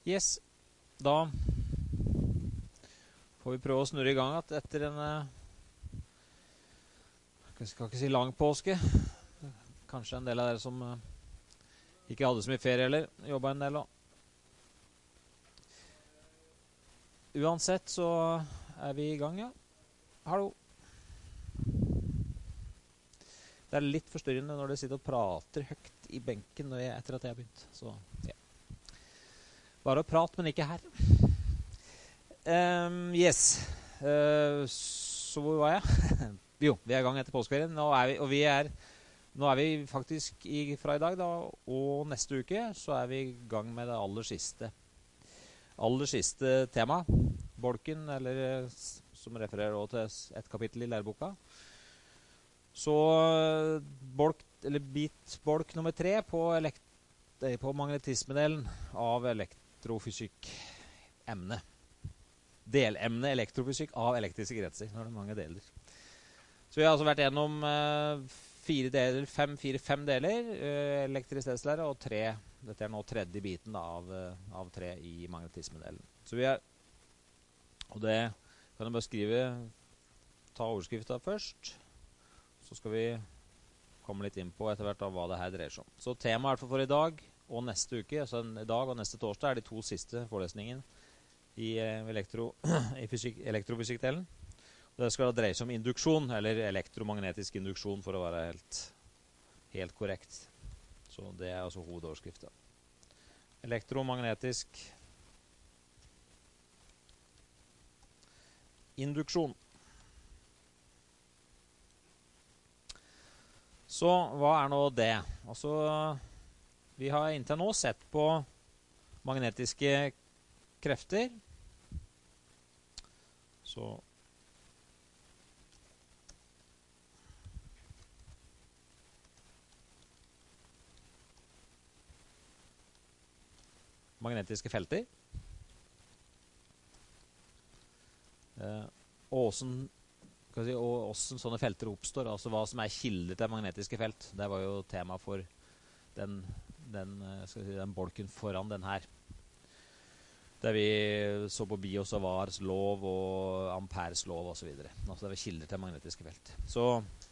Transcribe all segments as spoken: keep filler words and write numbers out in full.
Yes, da får vi prøve å snurre i gang at etter en jeg skal ikke si lang påske. Kanskje en del av dere som ikke hadde så mye ferie eller jobbet en del også. Uansett så er vi i gang, ja. Hallo. Det er litt forstyrrende når dere sitter og prater høyt i benken når jeg, etter at jeg har begynt. Så, ja. Bare å prate, men ikke her. Um, yes. Uh, så hvor var jeg? Jo, vi er i gang etter påskeferien. Nå er vi, og vi er, nå er vi faktisk i, fra i dag da, og neste uke så er vi i gang med det aller siste. Aller siste tema. Bolken, eller som refererer også til et kapittel i læreboka. Så bolk, eller bitbolk nummer tre på, elekt, på magnetismedelen av elektrofysikk-emne. Delemne elektrofysikk av elektriske kretser. Nå er det mange deler. Så vi har altså vært gjennom uh, fire deler, fem, fire, fem deler, uh, elektrisitetslære og tre. Dette er nå tredje biten da, av, uh, av tre i magnetismedelen. Så vi er, og det kan jeg bare skrive, ta overskriften først. Så skal vi komme litt inn på etter hvert av hva det her dreier seg om. Så temaet for i dag og neste uke, altså i dag og neste torsdag, er de to siste forelesningene i, uh, elektro, i fysik, elektrofysikkdelen. Det skal da dreie seg om induksjon, eller elektromagnetisk induksjon, for å være helt, helt korrekt. Så det er altså hovedoverskriften. Elektromagnetisk induksjon. Så hva er nå det? Altså, vi har inntil nå sett på magnetiske krefter. Så magnetiske felter. Eh, og hvordan, si, og hvordan sånne felter oppstår, altså hva som er kilder til magnetiske felt. Det var jo tema for den, den, skal si, den bolken foran den her. Der vi så på Biot-Savares lov og Amperes lov og så videre. Altså det var kilder til magnetiske felt. Så,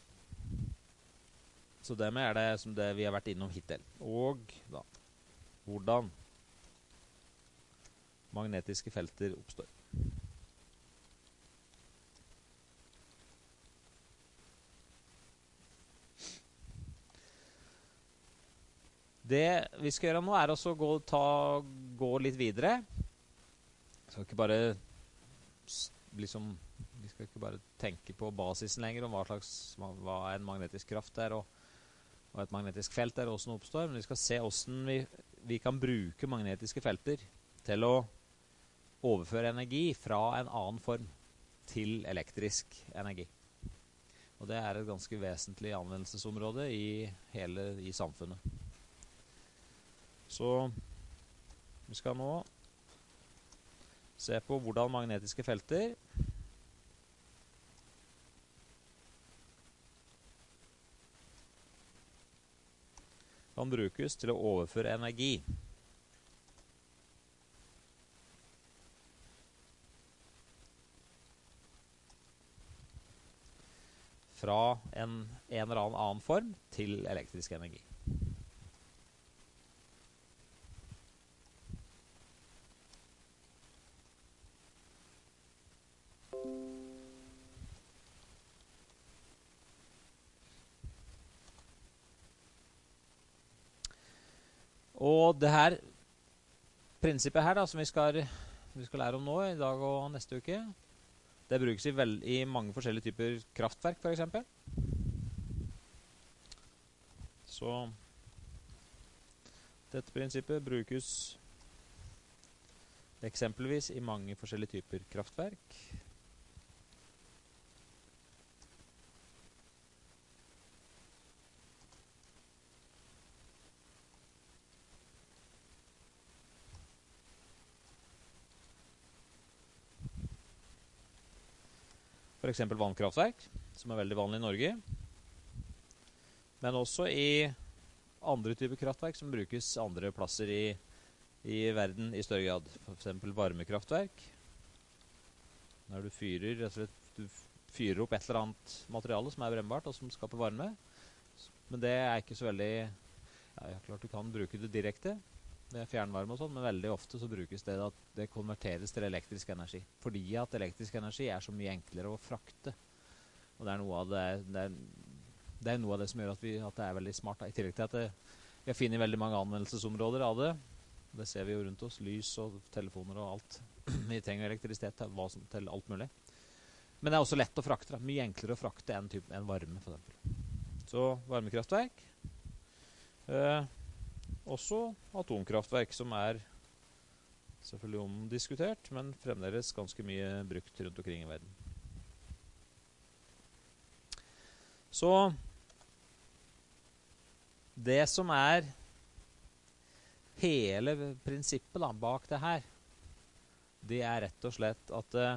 så dermed er det som det vi har vært innom hittil. Og da, hvordan magnetiske felter oppstår. Det vi skal gjøre nå er også å gå, ta, gå litt videre. Vi skal ikke bare liksom, vi skal ikke bare tenke på basisen lenger om hva slags hva en magnetisk kraft er og hva et magnetisk felt er og hvordan det oppstår, men vi skal se hvordan vi, vi kan bruke magnetiske felter til å overføre energi fra en annen form til elektrisk energi. Og det er et ganske vesentlig anvendelsesområde i hele i samfunnet. Så vi skal nå se på hvordan magnetiske felter kan brukes til å overføre energi fra en, en eller annen annen form til elektrisk energi. Og det her prinsippet her da, som vi skal, vi skal lære om nå i dag og neste uke, det brukes i, vel, i mange forskjellige typer kraftverk, for eksempel. Så dette prinsippet brukes eksempelvis i mange forskjellige typer kraftverk. For eksempel vannkraftverk, som er veldig vanlig i Norge. Men også i andre typer kraftverk som brukes andre plasser i i verden i større grad. For eksempel varmekraftverk. Når du fyrer, rett og slett, du fyrer opp et eller annet materiale som er brennbart og som skaper varme. Men det er ikke så veldig... Ja, klart du kan bruke det direkte ved fjernvarme og sånn, men veldig ofte så brukes det at det konverteres til elektrisk energi. Fordi at elektrisk energi er så mye enklere å frakte. Og det er noe av det, det, er, det, er noe av det som gjør at, vi, at det er veldig smart. Da. I tillegg til at det, vi har funnet veldig mange anvendelsesområder av det. Det ser vi jo rundt oss. Lys og telefoner og alt. Vi trenger elektrisitet til, hva som, til alt mulig. Men det er også lett å frakte. Da. Mye enklere å frakte enn, typ, enn varme, for eksempel. Så varmekraftverk. Eh, også atomkraftverk, som er selvfølgelig omdiskutert, men fremdeles ganske mye brukt rundt omkring i verden. Så det som er hele prinsippet da, bak det her, det er rett og slett at uh,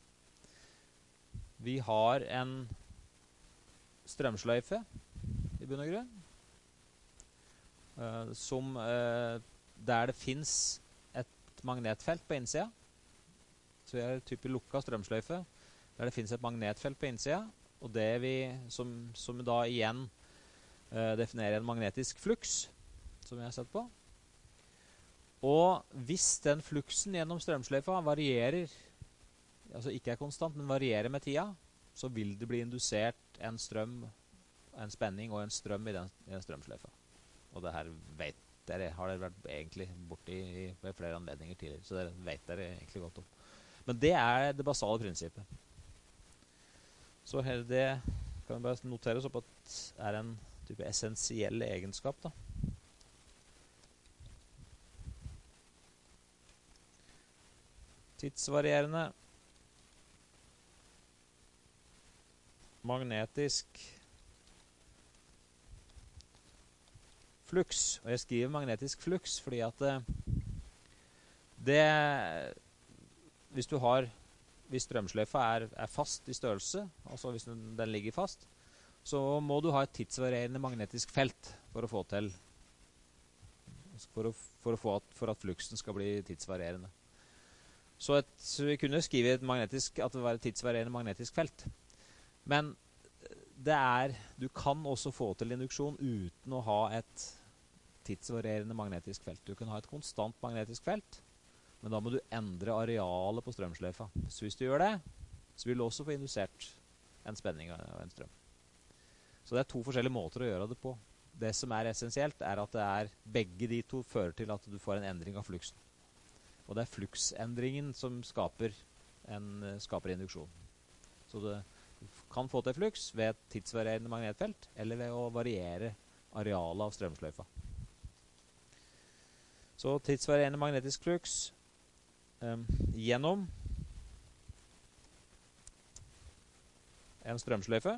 vi har en strømsløyfe i bunn og grunn, uh, som, uh, der det finnes et magnetfelt på innsida. Så vi har en type lukka strømsløyfe, der det finnes et magnetfelt på innsida, og det vi, som, som da igjen uh, definerer en magnetisk fluks, som vi har sett på. Og hvis den fluksen gjennom strømsløyfa varierer, altså ikke er konstant, men varierer med tida, så vil det bli indusert en strøm, en spenning og en strøm i den, i den strømsløyfa. Og det her vet dere, har dere vært egentlig borti i, ved flere anledninger tidligere, så dere vet dere egentlig godt om. Men det er det basale prinsippet. Så her det kan vi bare notere oss opp at er en type essensiell egenskap da. Tidsvarierende magnetisk fluks. Og jeg skriver magnetisk fluks fordi at det, hvis du har, hvis strømsløyfa er, er fast i størrelse, altså hvis den, den ligger fast, så må du ha et tidsvarierende magnetisk felt for å få til, for, å, for, å få at, for at fluksen skal bli tidsvarierende. Så, et, så vi kunne skrive et magnetisk, at det var et tidsvarierende magnetisk felt. Men det er, du kan også få til induksjon uten å ha et tidsvarierende magnetisk felt. Du kan ha et konstant magnetisk felt, men da må du endre arealet på strømsløyfa. Så hvis du gjør det, så vil du også få indusert en spenning og en strøm. Så det er to forskjellige måter å gjøre det på. Det som er essensielt er at det er begge de to fører til at du får en endring av fluksen. Og det er fluksendringen som skaper, en, skaper induksjon. Så du kan få til fluks ved et tidsvarierende magnetfelt, eller ved å variere arealet av strømsløyfa. Så tidsvarierende magnetisk fluks um, gjennom en strømsløyfe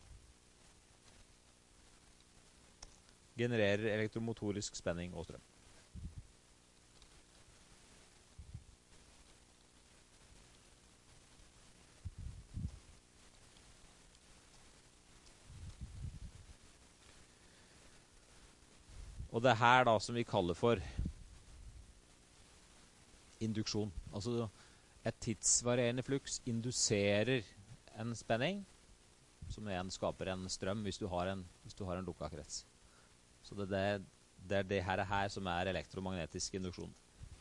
genererer elektromotorisk spenning og strøm. Og det er her da som vi kaller for induksjon. Altså et tidsvarierende fluks induserer en spenning, som igjen skaper en strøm hvis du har en, hvis du har en lukka krets. Så det, det, det er det her, her som er elektromagnetisk induksjon.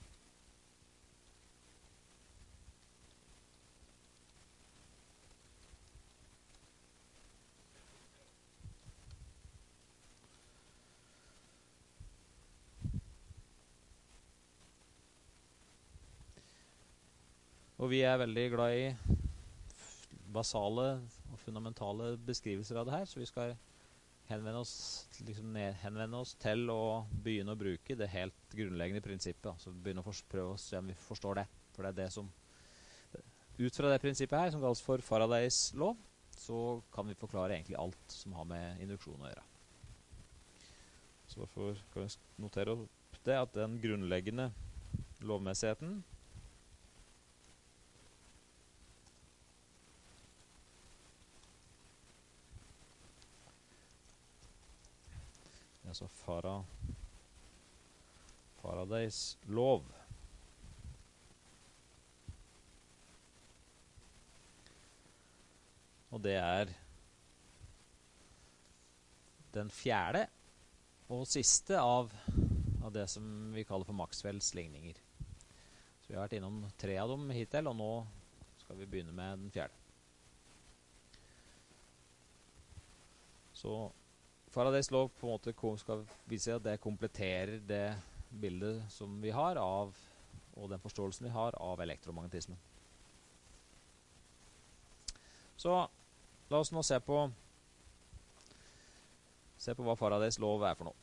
Og vi er veldig glad i basale og fundamentale beskrivelser av det her, så vi skal henvende oss, liksom ned, henvende oss til å begynne å bruke det helt grunnleggende prinsippet. Altså begynne å prøve å se om vi forstår det. For det er det som, ut fra det prinsippet her, som kalles for Faradays lov, så kan vi forklare egentlig alt som har med induksjon å gjøre. Så derfor kan vi notere opp det at den grunnleggende lovmessigheten altså Fara, Faradays lov. Og det er den fjerde og siste av, av det som vi kaller for Maxwells ligninger. Så vi har vært innom tre av dem hittil, og nå skal vi begynne med den fjerde. Så Faradays lov på en måte skal vise at det kompletterer det bildet som vi har av, og den forståelsen vi har av elektromagnetismen. Så la oss nå se på se på hva Faradays lov er for noe.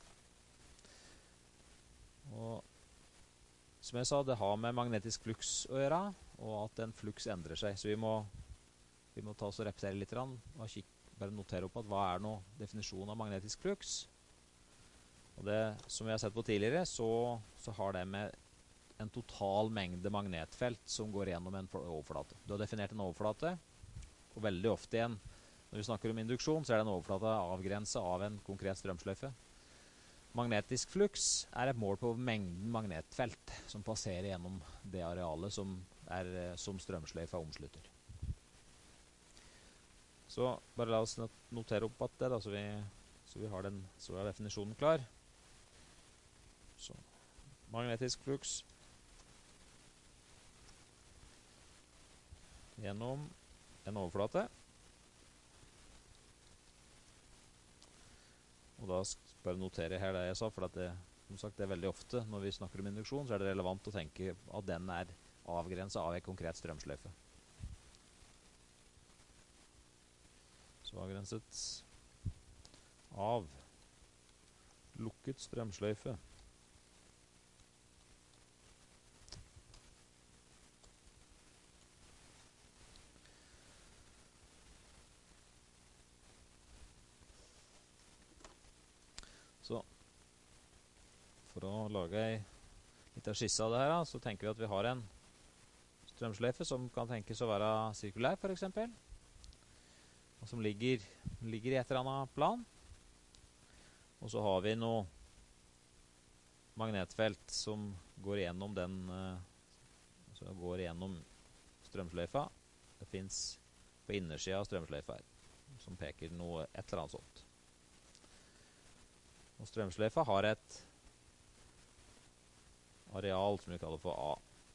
Og som jeg sa, det har med magnetisk fluks å gjøre, og at en fluks endrer seg. Så vi må, vi må ta oss og repetere litt, og kikk, bare notere opp at hva er nå definisjonen av magnetisk fluks. Og det, som vi har sett på tidligere, så, så har det med en total mengde magnetfelt som går gjennom en overflate. Du har definert en overflate, og veldig ofte igjen, når vi snakker om induksjon, så er den overflata avgrenset av en konkret strømsløyfe. Magnetisk fluks er et mål på mengden magnetfelt som passerer gjennom det arealet som, er, som strømsløyfa omslutter. Så bare la oss notere opp at det, da, så, vi, så vi har den, så er definisjonen klar. Så, magnetisk fluks gjennom en overflate. Og da skal jeg notere her det jeg sa, for at det, som sagt, det er veldig ofte når vi snakker om induksjon, så er det relevant å tenke at den er avgrenset av en konkret strømsløyfe. Så avgrenset av lukket strømsløyfe. Så for å lage en liten skisse av det her, så tenker vi at vi har en strømsløyfe som kan tenkes å være sirkulær, for eksempel. Og som ligger, ligger i et eller annet plan. Og så har vi noe magnetfelt som går gjennom den, altså går gjennom strømsløyfa. Det finnes på innersiden av strømsløyfa her, som peker noe, et eller annet sånt. Og strømsløyfa har et areal som vi kaller for A.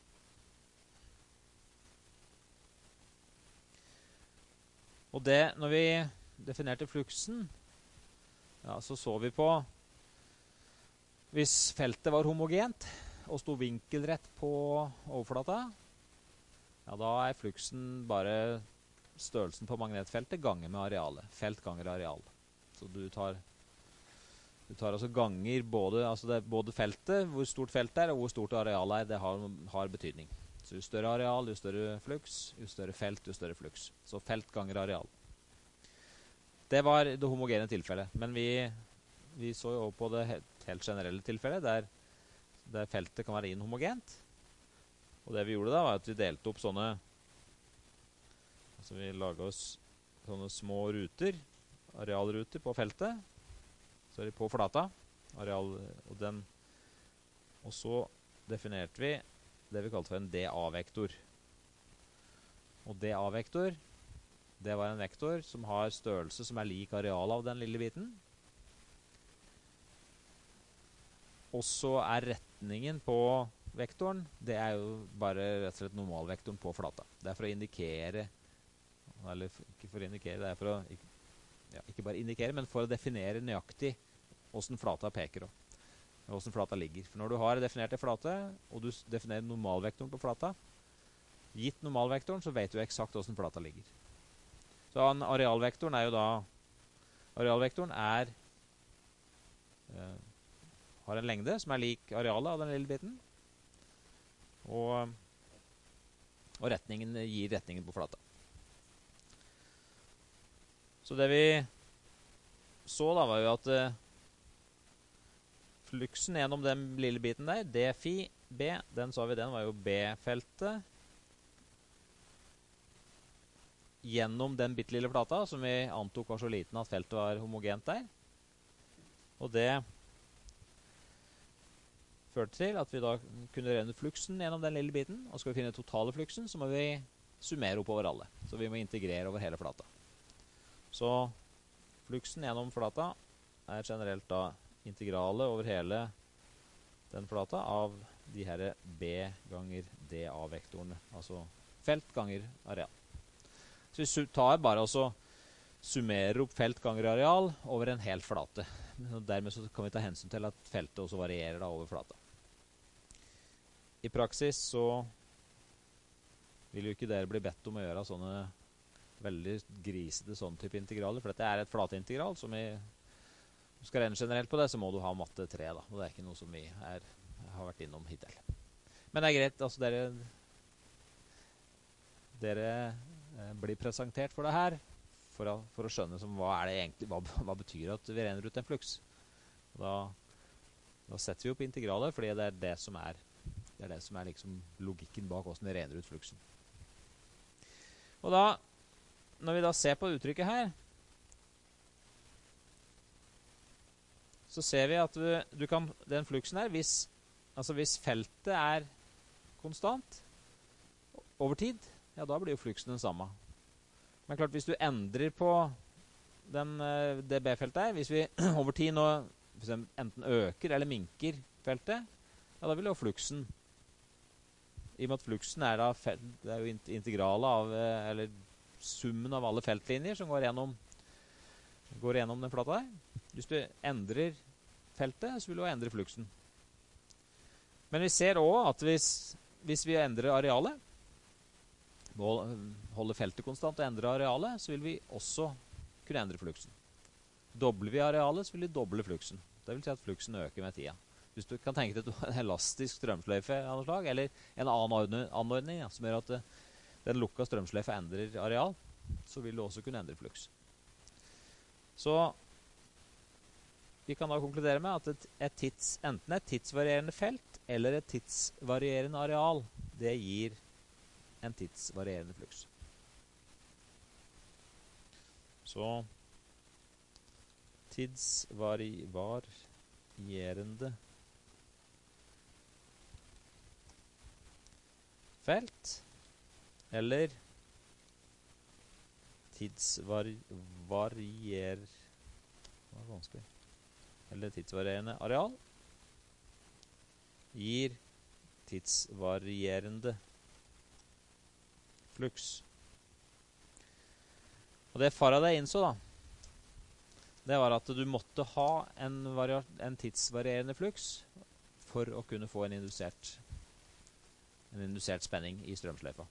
Og det, når vi definerte fluksen, ja, så så vi på, hvis feltet var homogent og stod vinkelrett på overflata, ja, da er fluksen bare størrelsen på magnetfeltet ganger med arealet. Felt ganger areal. Så du tar, du tar altså ganger både, altså det er både feltet, hvor stort feltet er, og hvor stort arealet er, det har, har betydning. Så jo større areal, jo større fluks, jo større felt, jo større fluks. Så felt ganger areal. Det var det homogene tilfellet, men vi, vi så jo på det helt, helt generelle tilfellet, der, der feltet kan være inhomogent. Og det vi gjorde da, var at vi delte opp sånne, altså vi laget oss sånne små ruter, arealruter på feltet, så er det på flata, areal, og, den, og så definerte vi det vi kalte for en D A-vektor. Og D A-vektor, det var en vektor som har størrelse som er lik arealet av den lille biten. Og så er retningen på vektoren, det er jo bare rett og slett normalvektoren på flata. Det er for å indikere, eller ikke for å indikere, det er for å, ja, ikke bare indikere, men for å definere nøyaktig hvordan flata peker også. Hvordan flata ligger. For når du har definert en flate, og du definerer normalvektoren på flata, gitt normalvektoren, så vet du eksakt hvordan flata ligger. Så arealvektoren er jo da, arealvektoren er, eh, har en lengde som er lik arealet av den lille biten, og, og retningen gir retningen på flata. Så det vi så da var jo at eh, fluksen gjennom den lille biten der, D phi B, den sa vi, den var jo B-feltet gjennom den bittelille flata, som vi antok var så liten at feltet var homogent der. Og det førte til at vi da kunne regne fluksen gjennom den lille biten. Og skal vi finne totale fluksen, så må vi summere oppover alle. Så vi må integrere over hele flata. Så fluksen gjennom flata er generelt da integrale over hele den flata av de her B ganger D A-vektorene. Altså felt ganger areal. Så vi tar bare også summerer opp felt ganger areal over en hel flate. Og dermed så kan vi ta hensyn til at feltet også varierer da over flata. I praksis så vil jo ikke dere bli bedt om å gjøre sånne veldig grisete sånne type integraler, for dette er et flateintegral, som vi skal regne generelt på det, så må du ha matte tre da, og det er ikke noe som vi er, har vært innom hittil. Men det er greit, altså dere, dere eh, blir presentert for det her, for å, for å skjønne som, hva, er det egentlig, hva, hva betyr at vi regner ut en fluks. Og da, da setter vi opp integraler, fordi det er det som er, det er, det som er liksom logikken bak hvordan vi regner ut fluksen. Og da, når vi da ser på uttrykket her, så ser vi at du, du kan, den fluksen her, hvis, altså hvis feltet er konstant over tid, ja da blir jo fluksen den samme. Men klart, hvis du endrer på den, det B-feltet her, hvis vi over tid nå for eksempel, enten øker eller minker feltet, ja da vil jo fluksen, i og med at fluksen er da, det er jo integralet av, eller summen av alle feltlinjer som går gjennom, går gjennom den flata her. Hvis du endrer feltet, så vil du endre fluksen. Men vi ser også at hvis, hvis vi endrer arealet, holder feltet konstant og endrer arealet, så vil vi også kunne endre fluksen. Dobler vi arealet, så vil vi doble fluksen. Det vil si at fluksen øker med tida. Hvis du kan tenke deg en elastisk strømsløyfe av noe slag, eller en annen anordning ja, som gjør at det, den lukka strømsløyfe endrer areal, så vil du også kunne endre fluks. Så vi kan da konkludere med at et, et tids, enten et tidsvarierende felt eller et tidsvarierende areal, det gir en tidsvarierende fluks. Så tidsvarierende felt eller tidsvarier det var vanskelig eller tidsvarierende areal gir tidsvarierende fluks. Og det Faraday innså da, det var at du måtte ha en, en tidsvarierende fluks for å kunne få en indusert en indusert spenning i strømsløyfa.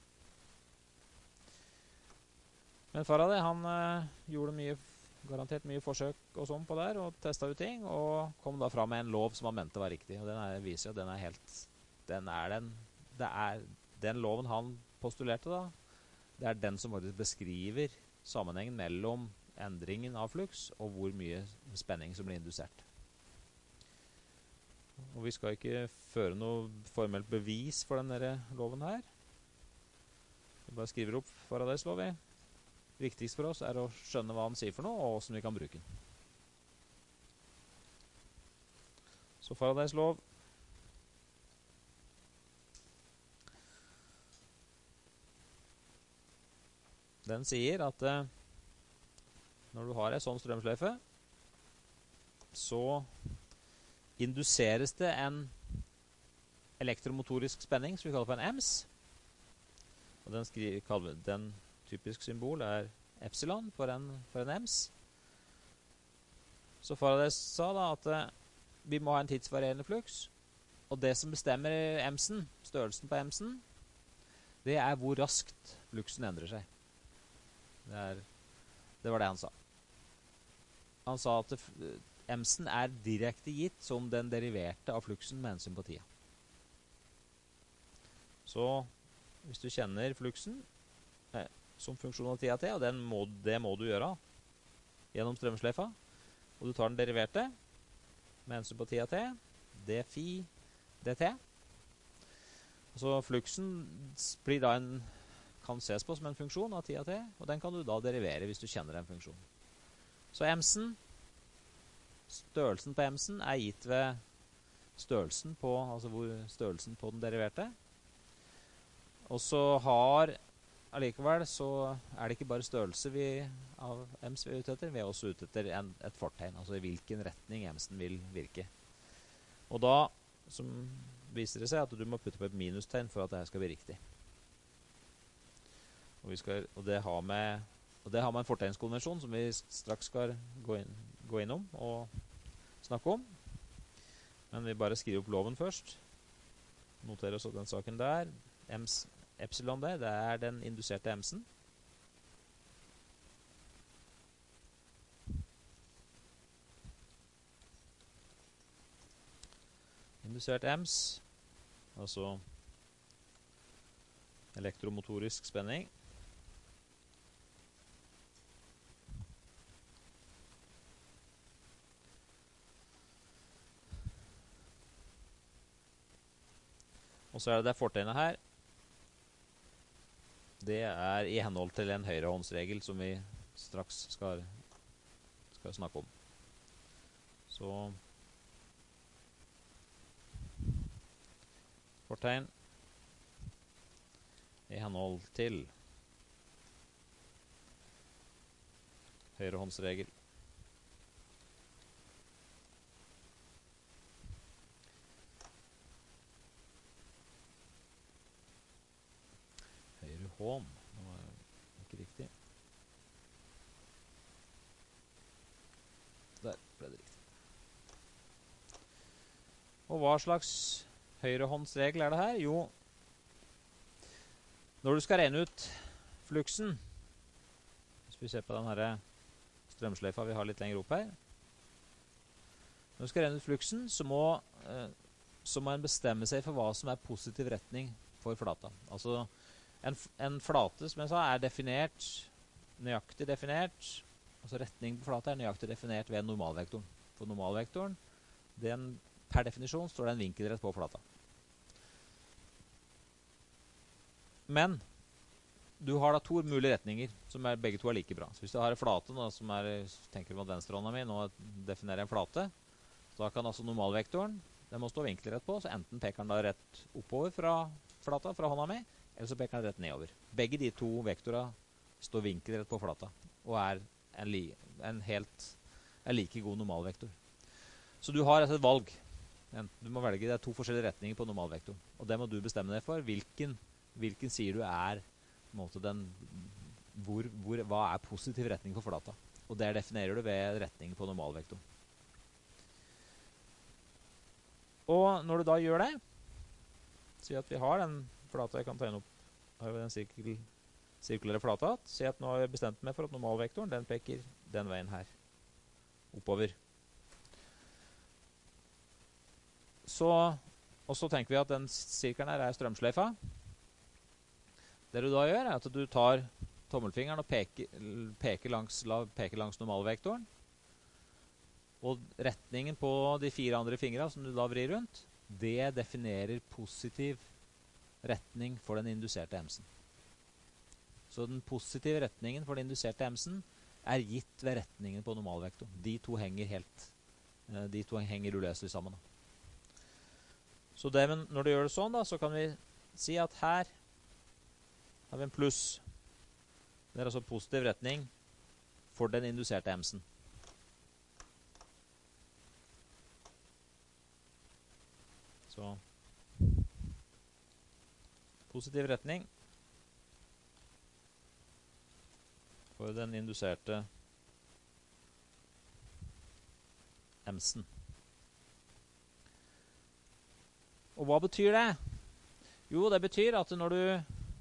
Men Faraday, han øh, gjorde mye, garantert mye forsøk og sånn på der, og testet ut ting, og kom da fram med en lov som han mente var riktig. Og den er, viser jo at den er helt, den er den, det er den loven han postulerte da, det er den som faktisk beskriver sammenhengen mellom endringen av fluks og hvor mye spenning som blir indusert. Og vi skal ikke føre noe formelt bevis for denne loven her. Vi bare skriver opp Faradays lov. Viktigst for oss er å skjønne hva han sier for noe, og hvordan vi kan bruke den. Så Faradays lov. Den sier at eh, når du har en sånn strømsløyfe, så induseres det en elektromotorisk spenning som vi kaller for en ems. Og den, skriver, den typisk symbol er epsilon for en, for en ems. Så Faraday sa da at eh, vi må ha en tidsvarierende fluks, og det som bestemmer emsen, størrelsen på emsen, det er hvor raskt fluksen endrer seg. Det, er, det var det han sa. Han sa at det, emsen er direkte gitt som den deriverte av fluksen med hensyn på tida. Så hvis du kjenner fluksen eh, som funksjon av tida til, og den må, det må du gjøre gjennom strømsløyfa, og du tar den deriverte med hensyn på tida til, d phi dt. Så fluksen blir da en, kan ses på som en funksjon av tida til, og den kan du da derivere hvis du kjenner en funksjon. Så emsen, størrelsen på emsen er gitt ved størrelsen på, altså hvor størrelsen på den deriverte. Og så har, allikevel, så er det ikke bare størrelse vi, av ems vi er ute etter, vi er også ute etter en, et fortegn, altså i hvilken retning emsen vil virke. Og da som viser det seg at du må putte på et minustegn for at dette skal bli riktig. Og, vi skal, og, det har med, og det har med en fortegnskonvensjon som vi straks skal gå, inn, gå innom og snakke om. Men vi bare skriver opp loven først. Noterer oss den saken der. Ems, epsilon der, det er den induserte emsen. Indusert ems, altså elektromotorisk spenning. Og så er det det fortegnet her. Det er i henhold til en høyrehåndsregel som vi straks skal, skal snakke om. Så fortegn i henhold til høyrehåndsregel. Hånd. Det var ikke riktig. Der ble det riktig. Og hva slags høyrehåndsregel er det her? Jo, når du skal regne ut fluksen, hvis vi ser på den her strømsløyfa vi har litt lenger opp her, når du skal regne ut fluksen, så må, eh, så må en bestemme seg for hva som er positiv retning for flata. Altså, En, en flate, som jeg sa, er definert, nøyaktig definert, altså retning på flata er nøyaktig definert ved normalvektoren. For normalvektoren, den, per definisjon, står det en vinkelrett på flata. Men, du har da to mulige retninger, som er, begge to er like bra. Så hvis du har en flate, nå, som er, tenker mot venstrehånda mi, nå definerer jeg en flate, så da kan altså normalvektoren, den må stå vinkelrett på, så enten peker den da rett oppover fra flata, fra hånda mi, eller så peker den rett nedover. Begge de to vektora står vinkelrett på flata, og er en, li, en helt en like god normalvektor. Så du har et valg. Du må velge, det er to forskjellige retninger på normalvektoren. Og det må du bestemme deg for. Hvilken, hvilken sier du er på en måte den, hvor, hvor, hva er positiv retning på flata? Og der definerer du ved retningen på normalvektoren. Og når du da gjør det, si at vi har den flata, jeg kan tegne opp her ved den sirkel, sirkulære flata, si at nå har jeg bestemt meg for at normalvektoren, den peker den veien her, oppover. Så, og så tenker vi at den sirkelen her er strømsløyfa. Det du da gjør, er at du tar tommelfingeren og peker, peker, langs, peker langs normalvektoren, og retningen på de fire andre fingrene som du da vrir rundt, det definerer positiv retning for den induserte emsen. Så den positive retningen for den induserte emsen er gitt ved retningen på normalvektoren. De to henger helt, de to henger uløselig sammen. Så det, når du gjør det sånn, da, så kan vi si at her har vi en pluss. Det er altså positiv retning for den induserte emsen. Så positiv retning for den induserte emsen. Og hva betyr det? Jo, det betyr at når du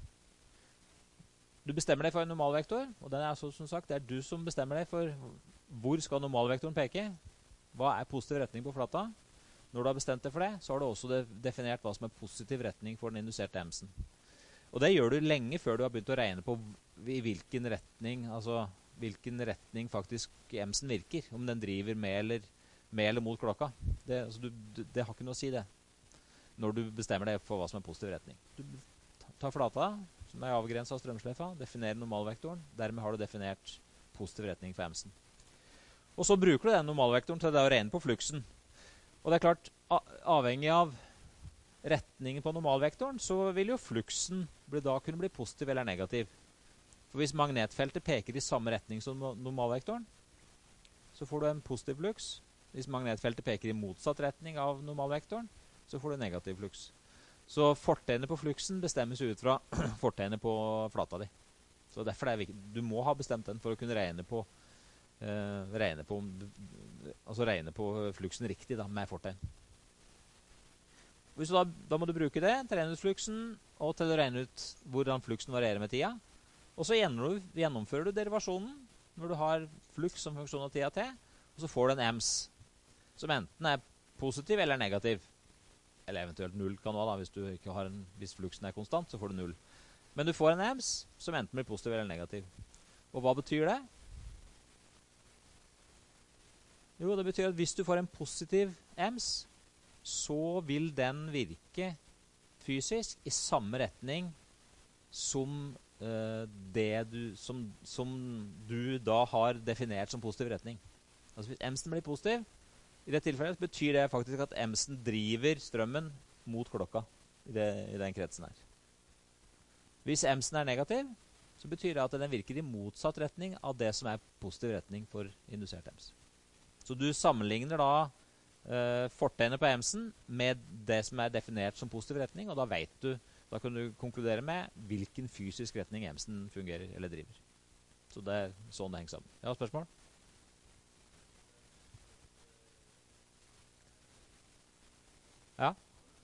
du bestemmer deg for en normalvektor, og den er altså, som sagt, det er du som bestemmer deg for hvor skal normalvektoren peke, hva er positiv retning på flata. Når du har bestemt deg for det, så har du også definert hva som er positiv retning for den induserte emsen. Og det gjør du lenge før du har begynt å regne på i hvilken retning, altså hvilken retning faktisk emsen virker. Om den driver med eller, med eller mot klokka. Det, altså, du, det har ikke noe å si det. Når du bestemmer deg for hva som er positiv retning. Du tar flata, som er avgrenset av strømsløyfa, definerer normalvektoren. Dermed har du definert positiv retning for emsen. Og så bruker du den normalvektoren til det å regne på fluksen. Og det er klart, avhengig av retningen på normalvektoren, så vil jo fluksen bli da kunne bli positiv eller negativ. For hvis magnetfeltet peker i samme retning som normalvektoren, så får du en positiv fluks. Hvis magnetfeltet peker i motsatt retning av normalvektoren, så får du negativ fluks. Så fortegnet på fluksen bestemmes ut fra fortegnet på flata di. Så derfor er det viktig. Du må ha bestemt den for å kunne regne på, uh, regne på, altså regne på fluksen riktig da, med fortegn. Hvis du da, da må du bruke det til å regne ut fluksen, og til å regne ut hvordan fluksen varierer med tida. Og så gjennomfører du derivasjonen når du har fluks som funksjon av tida t, og så får du en ems, som enten er positiv eller negativ. Eller eventuelt null kan du ha da, hvis, du ikke har en, hvis fluksen er konstant, så får du null. Men du får en ems som enten blir positiv eller negativ. Og hva betyr det? Jo, det betyr at hvis du får en positiv ems, så vil den virke fysisk i samme retning som, uh, det du, som, som du da har definert som positiv retning. Altså hvis emsen blir positiv, i det tilfellet betyr det faktisk at emsen driver strømmen mot klokka i, det, i den kretsen her. Hvis emsen er negativ, så betyr det at den virker i motsatt retning av det som er positiv retning for indusert ems. Så du sammenligner da uh, fortegnet på emsen med det som er definert som positiv retning, og da vet du, da kan du konkludere med hvilken fysisk retning emsen fungerer eller driver. Så det er sånn det henger sammen. Ja, spørsmål? Ja.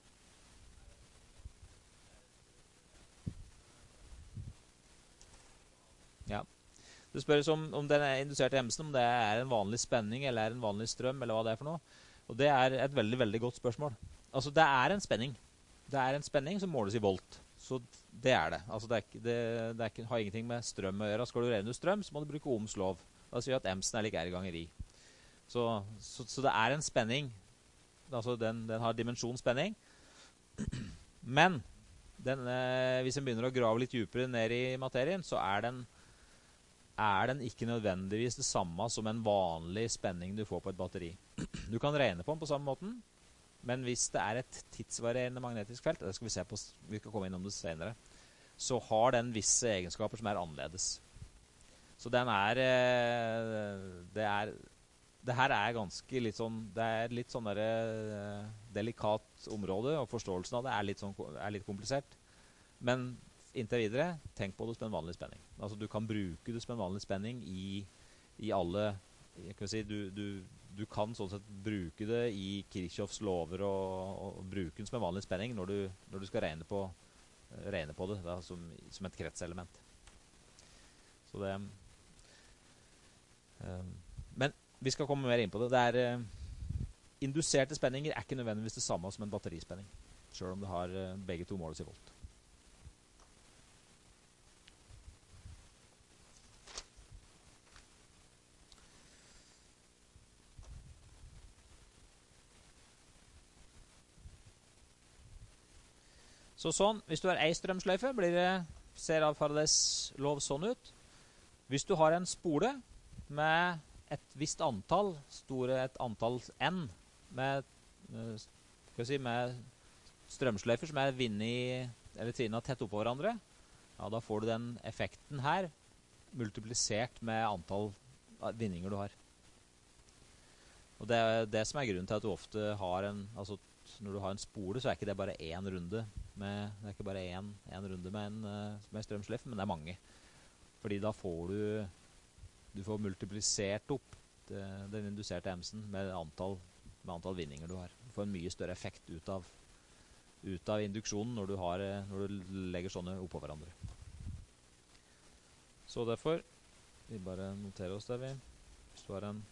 Ja. Det spørs om, om den induserte emsen, om det er en vanlig spenning eller er en vanlig strøm, eller hva det er for noe. Og det er et veldig, veldig godt spørsmål. Altså, det er en spenning. Det er en spenning som måles i volt. Så det er det. Altså, det, er ikke, det, det er ikke, har ingenting med strøm å gjøre. Skal du regne ut strøm, så må du bruke Ohms lov. Da sier at emsen er lik R ganger I. Så, så, så det er en spenning. Altså, den, den har dimensjonsspenning. Men den, eh, hvis en begynner å grave litt dypere ned i materien, så er den, er den ikke nødvendigvis det samme som en vanlig spenning du får på et batteri. Du kan regne på den på samme måten, men hvis det er et tidsvarierende magnetisk felt, det skal vi se på, vi skal komme innom det senere, så har den visse egenskaper som er annerledes. Så den er, eh, det er det her er ganske litt sånn, det er litt sånn der, uh, delikat område, og forståelsen av det er litt, sånn, er litt komplisert. Men inntil videre, tenk på det som en vanlig spenning. Altså du kan bruke det som en vanlig spenning i, i alle, jeg kan si, du, du, du kan sånn sett bruke det i Kirchhoffs lover og, og, og bruke den som en vanlig spenning når du, når du skal regne på, uh, regne på det da, som, som et kretselement. Så det... Um, men vi skal komme mer inn på det. Det er, uh, induserte spenninger er ikke nødvendigvis det samme som en batterispenning, selv om det har uh, begge to måles i volt. Så sånn, hvis du har ei strømsløyfe, blir det, ser av Faradays lov sånn ut. Hvis du har en spole med et visst antall, store et antall N, med, skal vi si, med strømsløyfer som er vinnet, eller trinnet tett oppå hverandre, ja, da får du den effekten her, multiplisert med antall vinninger du har. Og det er det som er grunnen til at du ofte har en, altså når du har en spole, så er ikke det bare én runde med, det er ikke bare én, én runde med en med strømsløyfe, men det er mange. Fordi da får du du får multiplisert opp det, den induserte emsen med antall, med antall vinninger du har. Du får en mye større effekt ut av, ut av induksjonen når du, har, når du legger sånne oppå hverandre. Så derfor, vi bare noterer oss det vi. Hvis du har en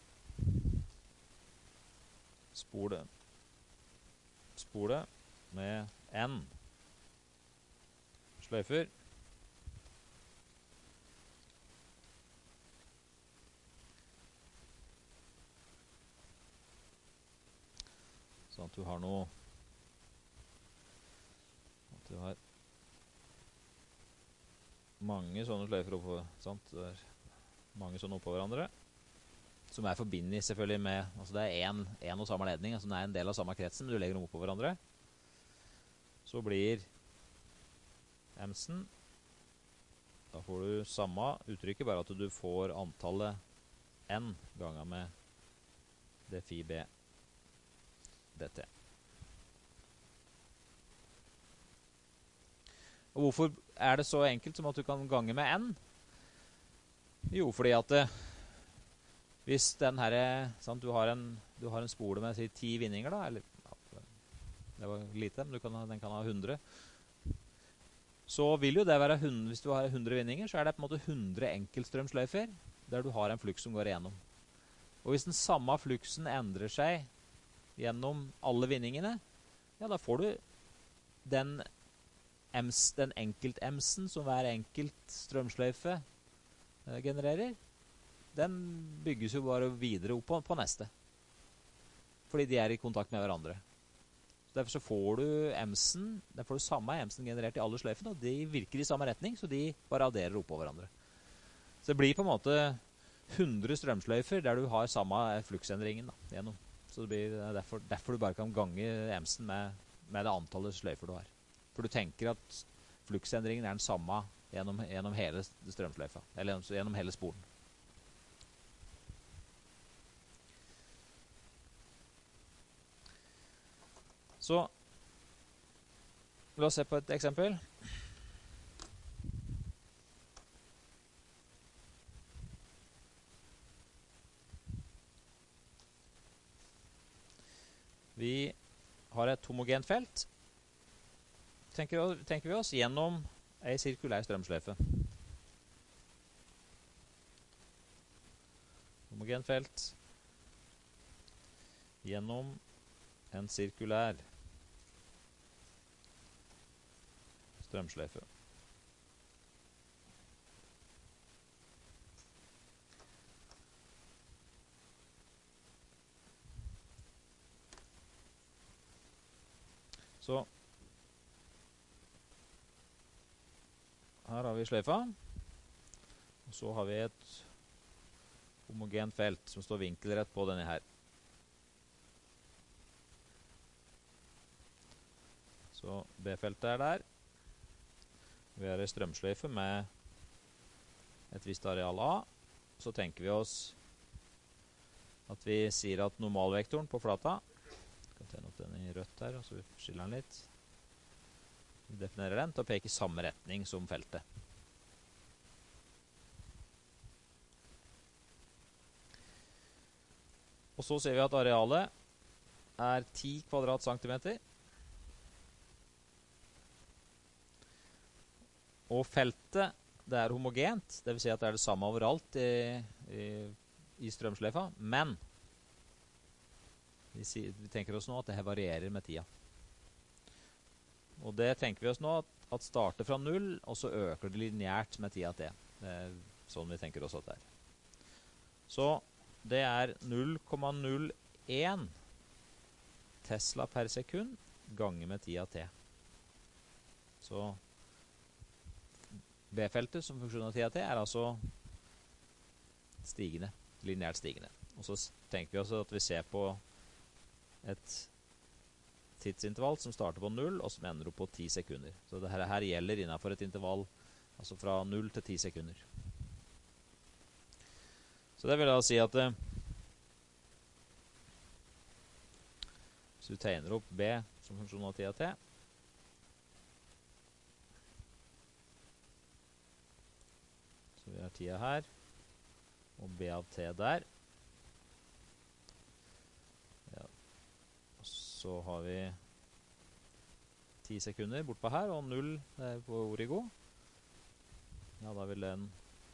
spole, spole med N sløyfer, sånn at du har noe, at du har mange sånne sløyfer oppå, sant? Det er mange sånne oppå hverandre. som er forbindet selvfølgelig med, altså det er en, en og samme ledning, altså den er en del av samme kretsen, men du legger dem opp på hverandre. Så blir emsen, da får du samme uttrykket, bare at du får antallet n ganger med d phi b dt. Og hvorfor er det så enkelt som at du kan gange med n? Jo, fordi at det, hvis den her, sant, du, har en, du har en spole med si, ti vinninger da, eller, ja, det var lite, men du kan, den kan ha hundre. Så vil jo det være hundre, hvis du har hundre vinninger, så er det på en måte hundre enkeltstrømsløyfer, der du har en fluks som går igjennom. Og hvis den samme fluksen endrer seg gjennom alle vinningene, ja, da får du den, ems, den enkelt-emsen som hver enkelt strømsløyfe eh, genererer, den bygges jo bare videre opp på, på neste. Fordi de er i kontakt med hverandre. Så derfor så får du emsen, den får du samme emsen generert i alle sløyfene, og de virker i samme retning, så de bare adderer opp på hverandre. Så det blir på en måte hundre strømsløyfer der du har samme fluksendringen da, gjennom. Så det blir derfor, derfor du bare kan gange emsen med, med det antallet sløyfer du har. For du tenker at fluksendringen er den samme gjennom, gjennom hele strømsløyfa, eller gjennom, gjennom hele spolen. Så la oss se på et eksempel. Vi har et homogent felt, tenker, tenker vi oss, gjennom en sirkulær strømsløyfe. Homogent felt gjennom en sirkulær strømsløyfe. Så her har vi sløyfa, og så har vi et homogent felt som står vinkelrett på denne her. Så B-feltet er der. Vi har en strømsløyfe med et visst areal A. Så tenker vi oss at vi sier at normalvektoren på flata, jeg kan tenne opp den i rødt her, så vi skiller den litt. Vi definerer den til å peke i samme retning som feltet. Og så ser vi at arealet er ti kvadratcentimeter. Og feltet, det er homogent, det vil si at det er det samme overalt i, i, i strømsløyfa, men vi, sier, vi tenker oss nå at det her varierer med tida. Og det tenker vi oss nå at, at starter fra null, og så øker det lineært med tida til. Det er sånn vi tenker oss at det er. Så det er null komma null én Tesla per sekund ganger med tida til. Så B-feltet som funksjon av tida til er altså stigende, lineært stigende. Og så tenker vi også at vi ser på et tidsintervall som starter på null og som ender opp på ti sekunder. Så dette her gjelder innenfor et intervall altså fra null til ti sekunder. Så det vil da si at eh, hvis du tegner opp B som funksjon av tida til, så vi har tida her, og B av T der. Ja. Og så har vi ti sekunder bortpå her, og null er på origo. Ja, da vil den,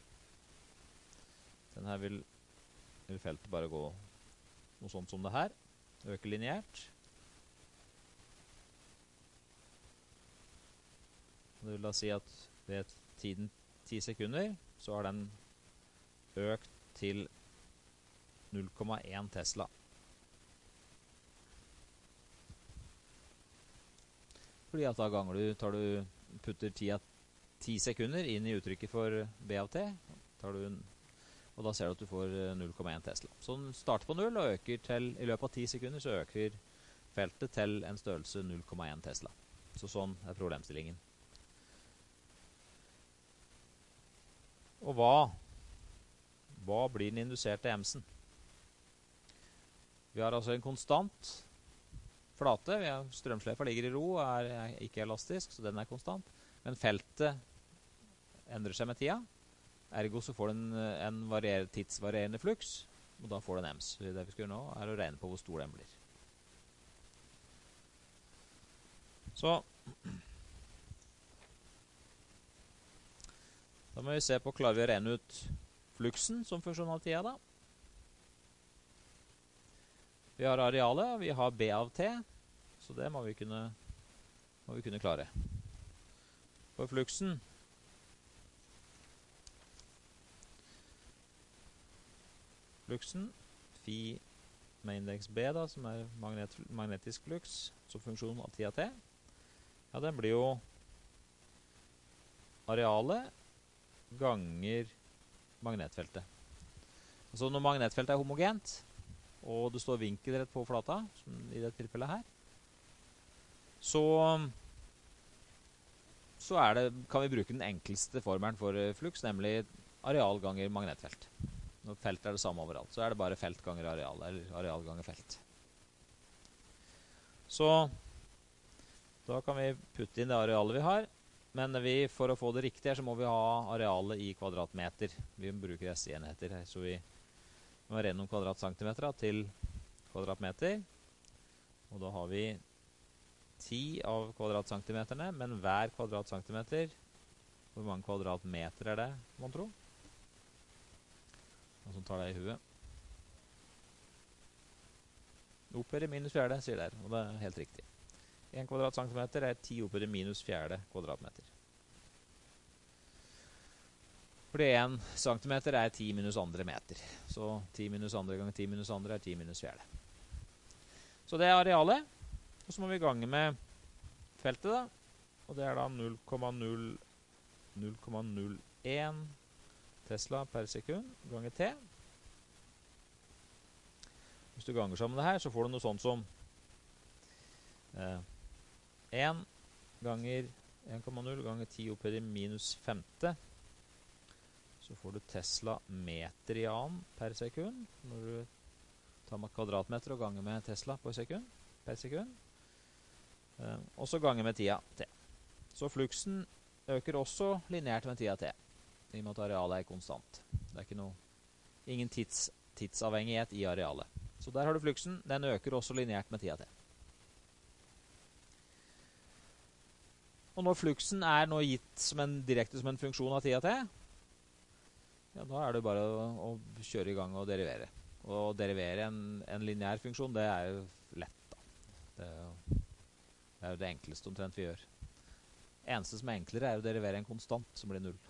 den her vil, vil feltet bare gå noe sånt som det her. Øke lineært. Det vil da si at ved tiden ti sekunder, så har den økt til null komma én Tesla. Fordi at da ganger du, tar du, putter ti sekunder inn i uttrykket for B av T, tar du Og da ser du at du får null komma én Tesla. Så den starter på null og øker til, i løpet av ti sekunder så øker feltet til en størrelse null komma én Tesla. Så sånn er problemstillingen. Og hva, hva blir den induserte emsen? Vi har altså en konstant flate. Vi har strømslefa ligger i ro, er, er ikke elastisk, så den er konstant. Men feltet endrer seg med tida. Ergo så får den en varier, tidsvarierende fluks, og da får den ems. Så det vi skal gjøre nå er å regne på hvor stor den blir. Så da må vi se på, klarer vi å regne ut fluksen som funksjon av tida da. Vi har arealet, og vi har B av T, så det må vi kunne, må vi kunne klare. For fluksen fluksen, phi med indeks B da, som er magnet, magnetisk fluks, som funksjon av tida T, ja, den blir jo arealet ganger magnetfeltet. Altså når magnetfeltet er homogent, og det står vinkelrett på flata, som i dette tilfellet her, så, så er det, kan vi bruke den enkleste formelen for fluks, nemlig areal ganger magnetfelt. Når felt er det samme overalt, så er det bare felt ganger areal, eller areal ganger felt. Så da kan vi putte inn det arealet vi har, men vi, for å få det riktig her, så må vi ha arealet i kvadratmeter. Vi bruker S I-enheter her, så vi må regne om kvadratcentimeter til kvadratmeter. Og da har vi ti av kvadratcentimeterne, men hver kvadratcentimeter, hvor mange kvadratmeter er det, må man tro? Noen som tar det i huet. Opphøyre minus fjerde, sier der, og det er helt riktig. en kvadratcentimeter er ti opphøyre minus fjerde kvadratmeter. Fordi en centimeter er ti minus andre meter. Så ti minus andre ganger ti minus andre er ti minus fjerde. Så det er arealet. Og så må vi gange med feltet da. Og det er da null komma null én Tesla per sekund ganger T. Hvis du ganger sammen det her, så får du noe sånt som eh, én ganger én komma null ganger ti opphøyre minus femte. Så får du Tesla meter i annen per sekund, når du tar med kvadratmeter og ganger med Tesla per sekund. Per sekund. Eh, og så ganger med tida T. Så fluksen øker også lineært med tida T, i og med at arealet er konstant. Det er ikke noe, ingen tids, tidsavhengighet i arealet. Så der har du fluksen, den øker også lineært med tida T. Og når fluksen er nå gitt som en, direkte som en funksjon av tida T, ja, da er det bare å, å kjøre i gang og derivere. Og å derivere en, en lineær funksjon, det er jo lett da. Det er jo det, er jo det enkleste omtrent vi gjør. Eneste som er enklere er å derivere en konstant som blir null.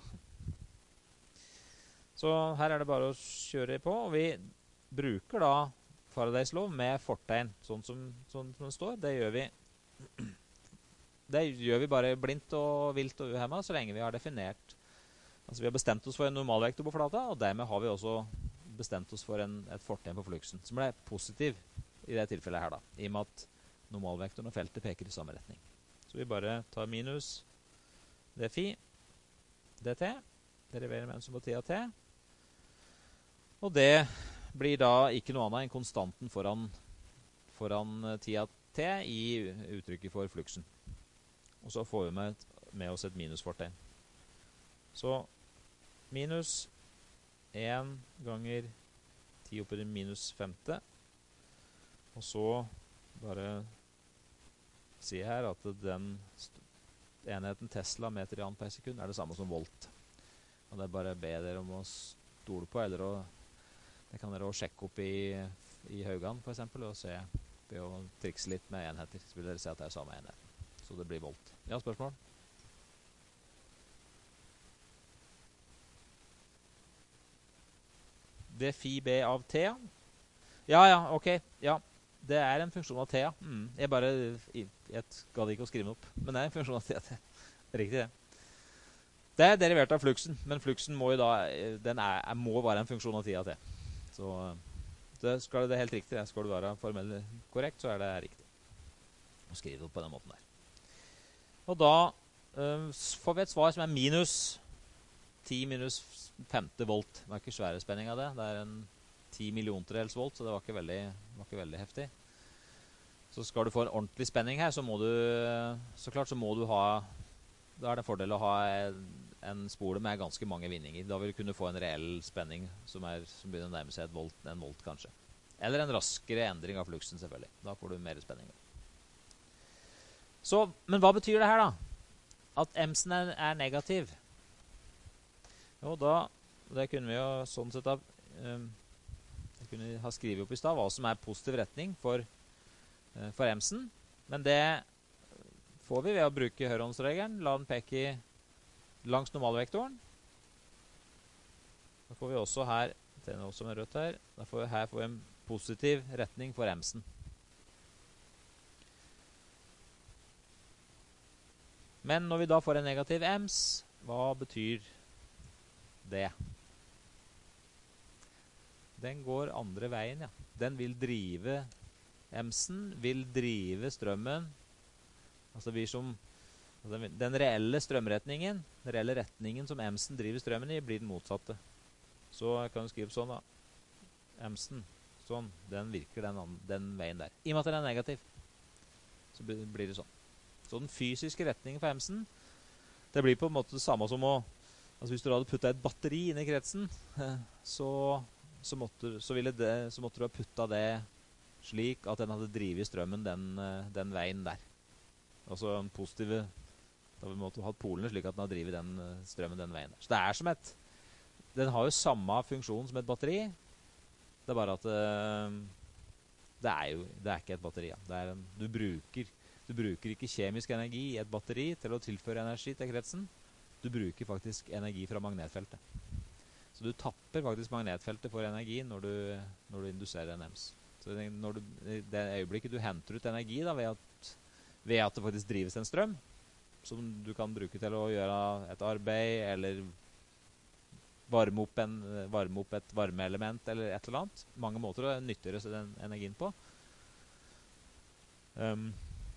Så her er det bare å kjøre på, og vi bruker da Faradays lov med fortegn, sånn som, sånn som det står. Det gjør vi det gjør vi bare blindt og vilt og uhemmet, så lenge vi har definert, altså vi har bestemt oss for en normalvektor på flata, og dermed har vi også bestemt oss for en, et fortegn på fluksen, som er positiv i det tilfellet her da, i og med at normalvektoren og feltet peker i samme retning. Så vi bare tar minus d phi dt, deriverer med en som på tida t, og det blir da ikke noe annet enn konstanten foran, foran tida t i uttrykket for fluksen. Og så får vi med, med oss et minusfortegn. Så minus én ganger ti opphøyre minus femte. Og så bare si her at den enheten Tesla meter i annen per sekund er det samme som volt. Og det er bare å be dere om å stole på, eller å, det kan dere også sjekke opp i, i Haugan for eksempel, og se, be å trikse litt med enheter, så vil dere se at det er samme enhet. Så det blir volt. Ja, spørsmål? Det er phi b av t, ja. Ja, ja, ok. Ja, det er en funksjon av t, ja. Mm. Jeg bare, jeg, jeg gadd ikke å skrive den opp, men det er en funksjon av t. Riktig det. Det er derivert av fluksen, men fluksen må jo da, den er, er, må være en funksjon av tida til. Så det skal det helt riktig. Skal du være formelt korrekt, så er det riktig å skrive det på den måten der. Og da øh, får vi et svar som er minus ti minus femti volt. Det var ikke svære spenning av det. Det er en ti milliontedels volt, så det var ikke veldig, var ikke veldig heftig. Så skal du få en ordentlig spenning her, så må du, så klart så må du ha, da er det en fordel å ha en, en spole med ganske mange vinninger. Da vil du kunne få en reell spenning som, er, som begynner å nærme seg et volt, en volt kanskje. Eller en raskere endring av fluksen selvfølgelig. Da får du mer spenning. Så, men hva betyr det her da? At emsen er, er negativ. Jo, da, det kunne vi jo sånn sett ha, um, jeg kunne ha skrivet opp i sted hva som er positiv retning for for emsen, men det får vi ved å bruke høyrehåndsregelen. La den peke langs normalvektoren. Da får vi også her, det er også med rødt her, da får vi her får vi en positiv retning for emsen. Men når vi da får en negativ ems, hva betyr det? Den går andre veien, ja. Den vil drive emsen vil drive strømmen, altså vi som, altså den reelle strømretningen, den reelle retningen som emsen driver strømmen i, blir den motsatte. Så jeg kan skrive sånn da, emsen, sånn, den virker den, den veien der. I og med at den er negativ, så blir det sånn. Så den fysiske retningen for emsen, det blir på en måte det samme som å, altså hvis du hadde puttet et batteri inn i kretsen, så, så, måtte, så, ville det, så måtte du ha puttet det slik at den hadde drivet strømmen den, den veien der. Altså en positive, da vi måtte ha hatt polene slik at den har drivet den strømmen den veien der. Så det er som et, den har jo samme funksjon som et batteri, det er bare at det er jo, det er ikke et batteri. Ja. Det er en, du, bruker, du bruker ikke kjemisk energi i et batteri til å tilføre energi til kretsen, du bruker faktisk energi fra magnetfeltet. Så du tapper faktisk magnetfeltet for energi når du, når du induserer en ems. Så når du, det øyeblikket du henter ut energi da, ved, at, ved at det faktisk drives en strøm, som du kan bruke til å gjøre et arbeid, eller varme opp, en, varme opp et varmeelement, eller et eller annet. Mange måter å nyttiggjøre seg den energien på. Um,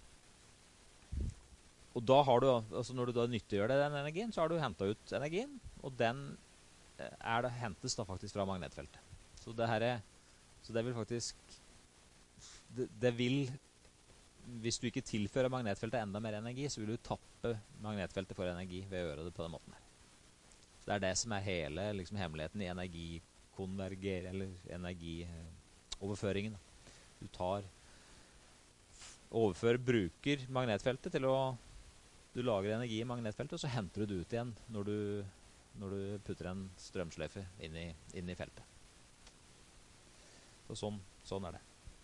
og da har du, altså når du da nyttiggjør deg den energien, så har du hentet ut energien, og den er det, hentes da faktisk fra magnetfeltet. Så det her er Så det vil faktisk, det, det vil, hvis du ikke tilfører magnetfeltet enda mer energi, så vil du tappe magnetfeltet for energi ved å gjøre det på den måten her. Så det er det som er hele liksom, hemmeligheten i energikonverger, eller energioverføringen. Du tar, overfører, bruker magnetfeltet til å, du lager energi i magnetfeltet, og så henter du det ut igjen når du, når du putter en strømsløyfe inn i, inn i feltet. Så sånn, sånn er det.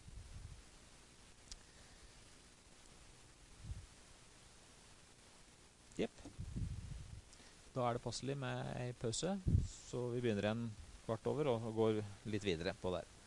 Jepp. Da er det passelig med en pause, så vi begynner en kvart over og går litt videre på der.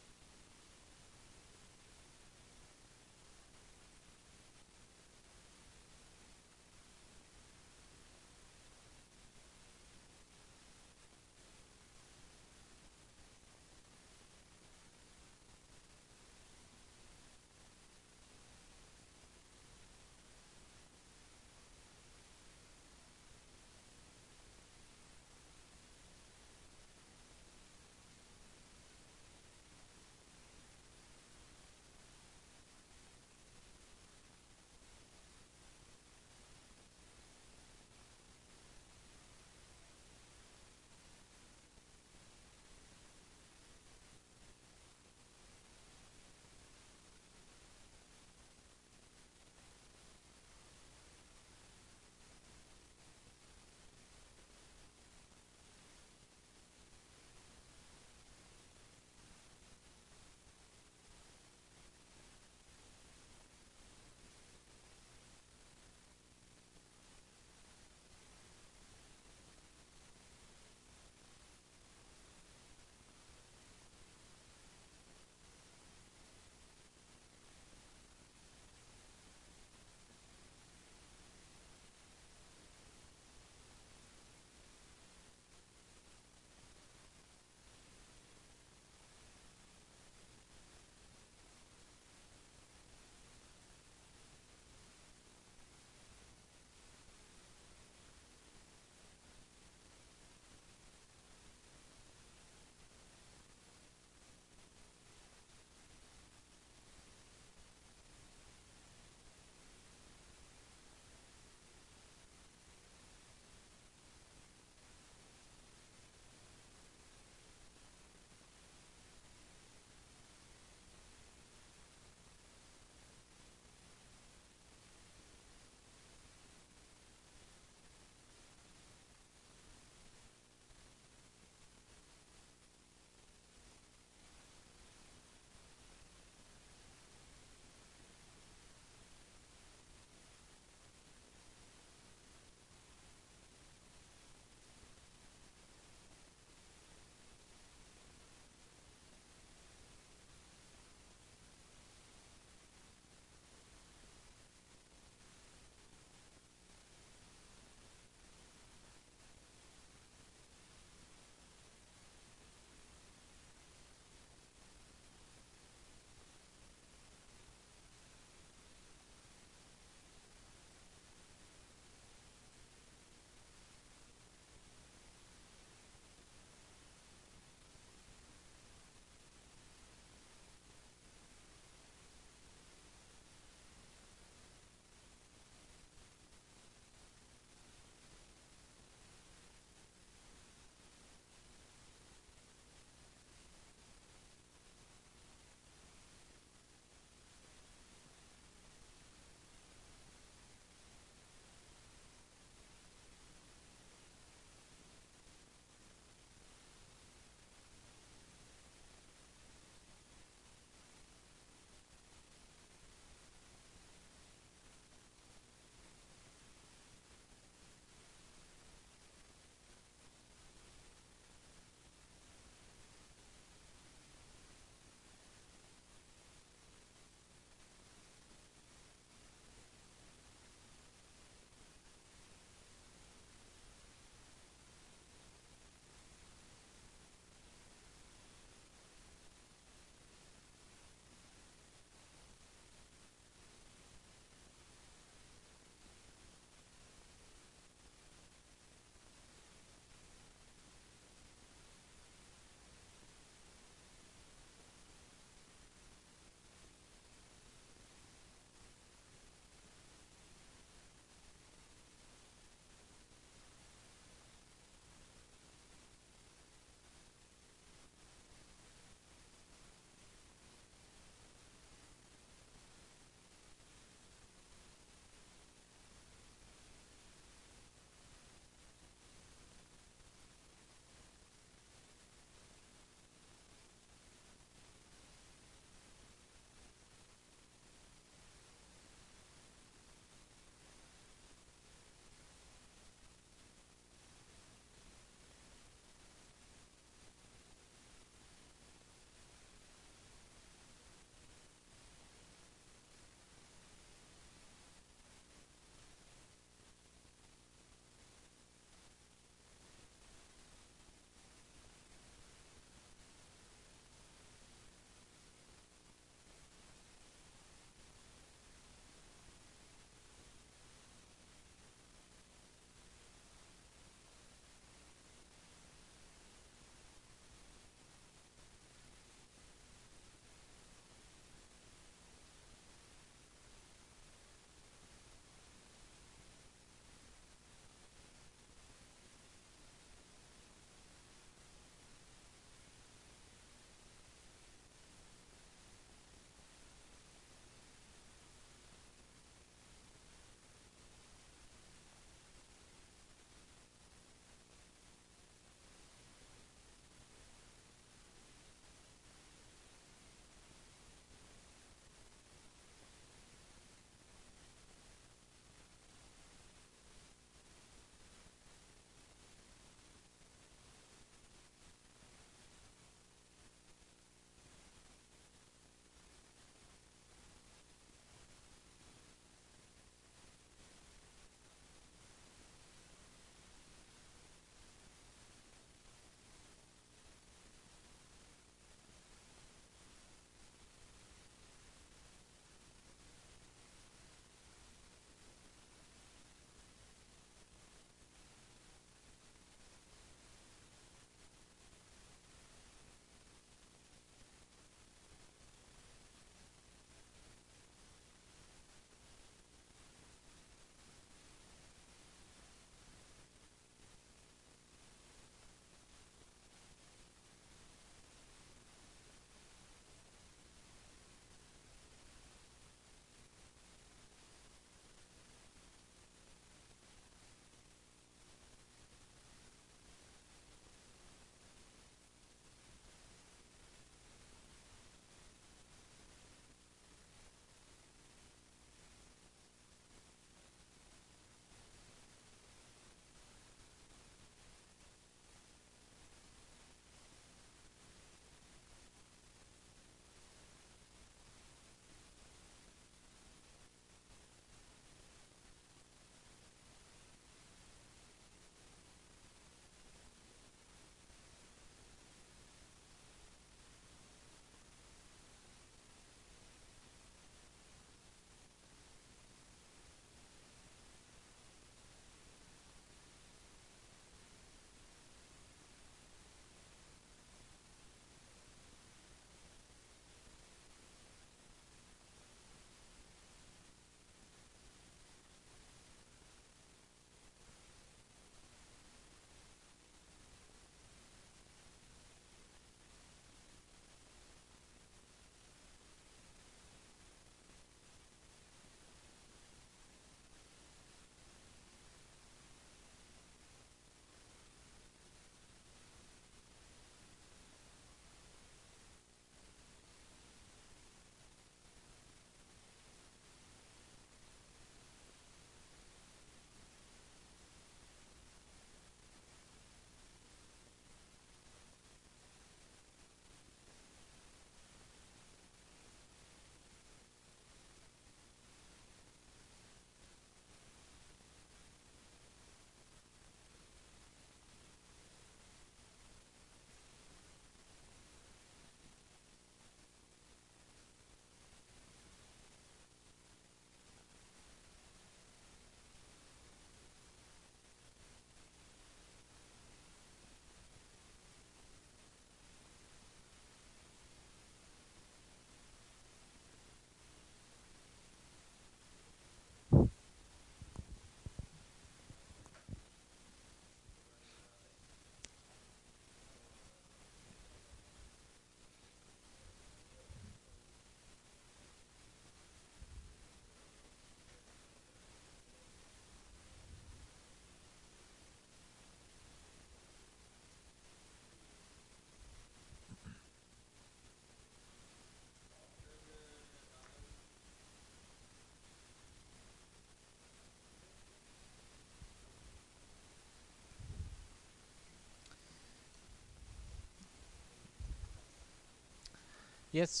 Yes.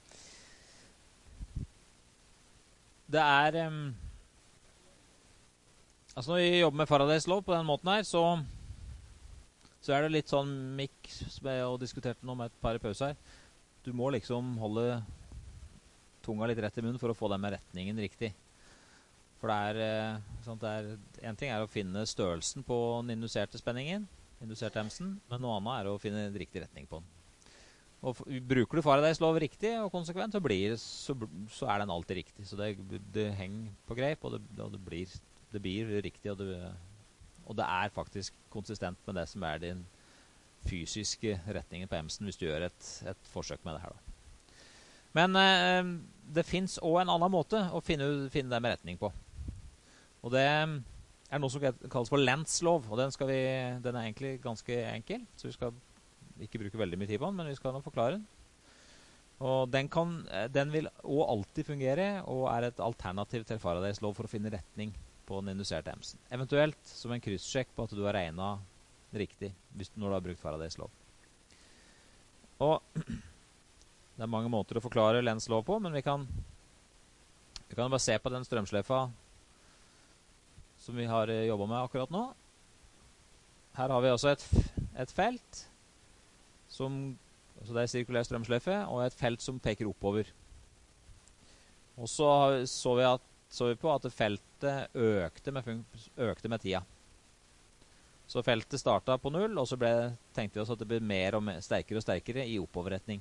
Det er um, altså når vi jobber med Faradays lov på den måten her, så, så er det litt sånn mikk som jeg har diskutert nå med et par pauser her. Du må liksom holde tunga litt rett i munnen for å få den med retningen riktig. For det er, sånn det er, en ting er å finne størrelsen på den induserte spenningen, induserte emsen, men noe annet er å finne riktig retning på den. Og bruker du Faradays lov riktig og konsekvent, så, blir, så, så er den alltid riktig. Så det, det henger på greip, og det, og det, blir, det blir riktig, og det, og det er faktisk konsistent med det som er din fysiske retningen på emsen, hvis du gjør et, et forsøk med det her da. Men eh, det finnes også en annen måte å finne, finne det med retning på. Og det er noe som kalles for Lenzs lov, og den, skal vi, den er egentlig ganske enkel, så vi skal ikke bruke veldig mye tid på den, men vi skal nå forklare den. Og den, kan, den vil også alltid fungere, og er et alternativ til Faradays lov for å finne retning på den induserte emsen. Eventuelt som en krysssjekk på at du har regnet riktig, hvis, når du har brukt Faradays lov. Og det er mange måter å forklare Lenzs lov på, men vi kan, vi kan bare se på den strømsløyfa som vi har jobbet med akkurat nå. Her har vi også et, et felt, som, altså det er sirkulær strømsløyfe, og et felt som peker oppover. Og så så vi, at, så vi på at feltet økte med, økte med tida. Så feltet startet på null, og så ble, tenkte vi oss at det ble mer og mer, sterkere og sterkere i oppoverretning.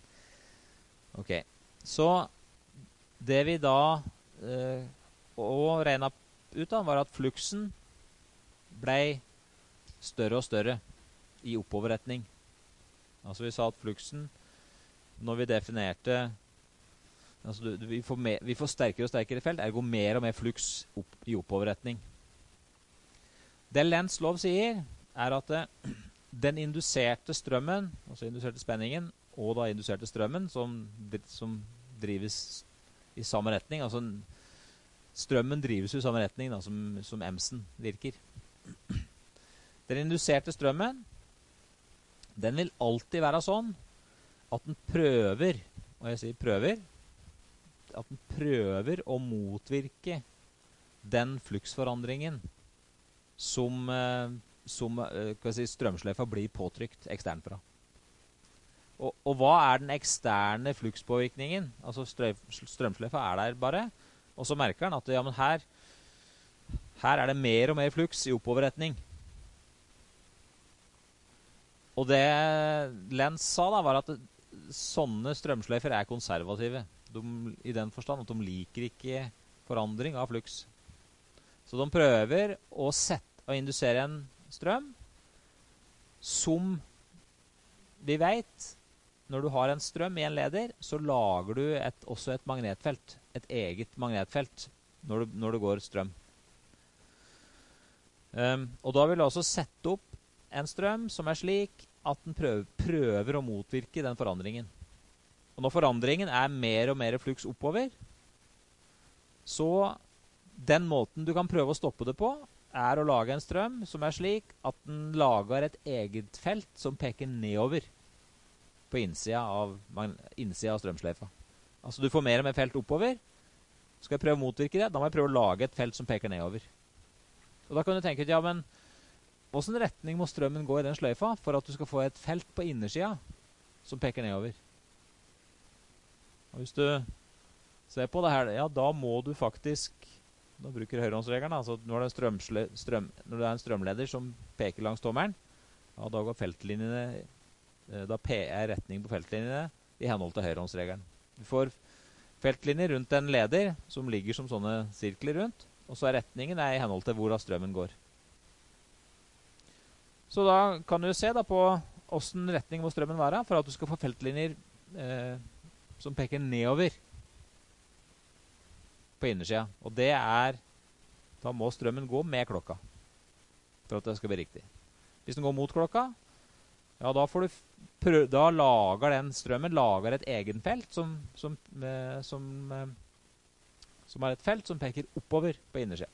Ok, så det vi da eh, og regnet ut av var at fluksen ble større og større i oppoverretning. Altså vi sa at fluksen, når vi definerte, altså du, vi, får mer, vi får sterkere og sterkere felt, ergo mer og mer fluks opp, i oppoverretning. Det Lenzs lov sier, er at det, den induserte strømmen, altså induserte spenningen, og da induserte strømmen, som, som drives i samme retning, altså strømmen drives i samme retning da, som, som emsen virker. Den induserte strømmen, den vil alltid være sånn at den prøver, og jeg sier prøver, at den prøver å motvirke den fluksforandringen som, som hva si, strømsløyfa blir påtrykt eksternfra. Og, og hva er den eksterne flukspåvirkningen? Altså strømsløyfa er der bare, og så merker den at ja, men her, her er det mer og mer fluks i oppoverretning. Og det Lenz sa da, var at det, sånne strømsløyfer er konservative. De, I den forstand at de liker ikke forandring av fluks. Så de prøver å, sette, å indusere en strøm som vi vet, når du har en strøm i en leder, så lager du et, også et magnetfelt, et eget magnetfelt, når det, når det går strøm. Um, og da vil du også sette opp en strøm som er slik at den prøver, prøver å motvirke den forandringen. Og når forandringen er mer og mer fluks oppover, så den måten du kan prøve å stoppe det på, er å lage en strøm som er slik at den lager et eget felt som peker nedover på innsida av, innsida av strømsløyfa. Altså du får mer og mer felt oppover. Skal jeg prøve å motvirke det? Da må jeg prøve å lage et felt som peker nedover. Og da kan du tenke ut, ja, men hvordan retning må strømmen gå i den sløyfa for at du skal få et felt på innersida som peker nedover? Og hvis du ser på det her, ja, da må du faktisk, da bruker høyrehåndsregelen, altså når det, er strøm, når det er en strømleder som peker langs tommelen, ja, da går feltlinjene, da er retning på feltlinjene i henhold til høyrehåndsregelen. Du får feltlinjer rundt en leder som ligger som sånne sirkler rundt, og så er retningen er i henhold til hvor strømmen går. Så da kan du se da på hvordan retning må strømmen være for at du skal få feltlinjer eh, som peker nedover på innersida. Og det er, da må strømmen gå med klokka for at det skal bli riktig. Hvis den går mot klokka, ja, da får du prøve, da lager den strømmen lager et egen felt som, som, eh, som, eh, som er et felt som peker oppover på innersida.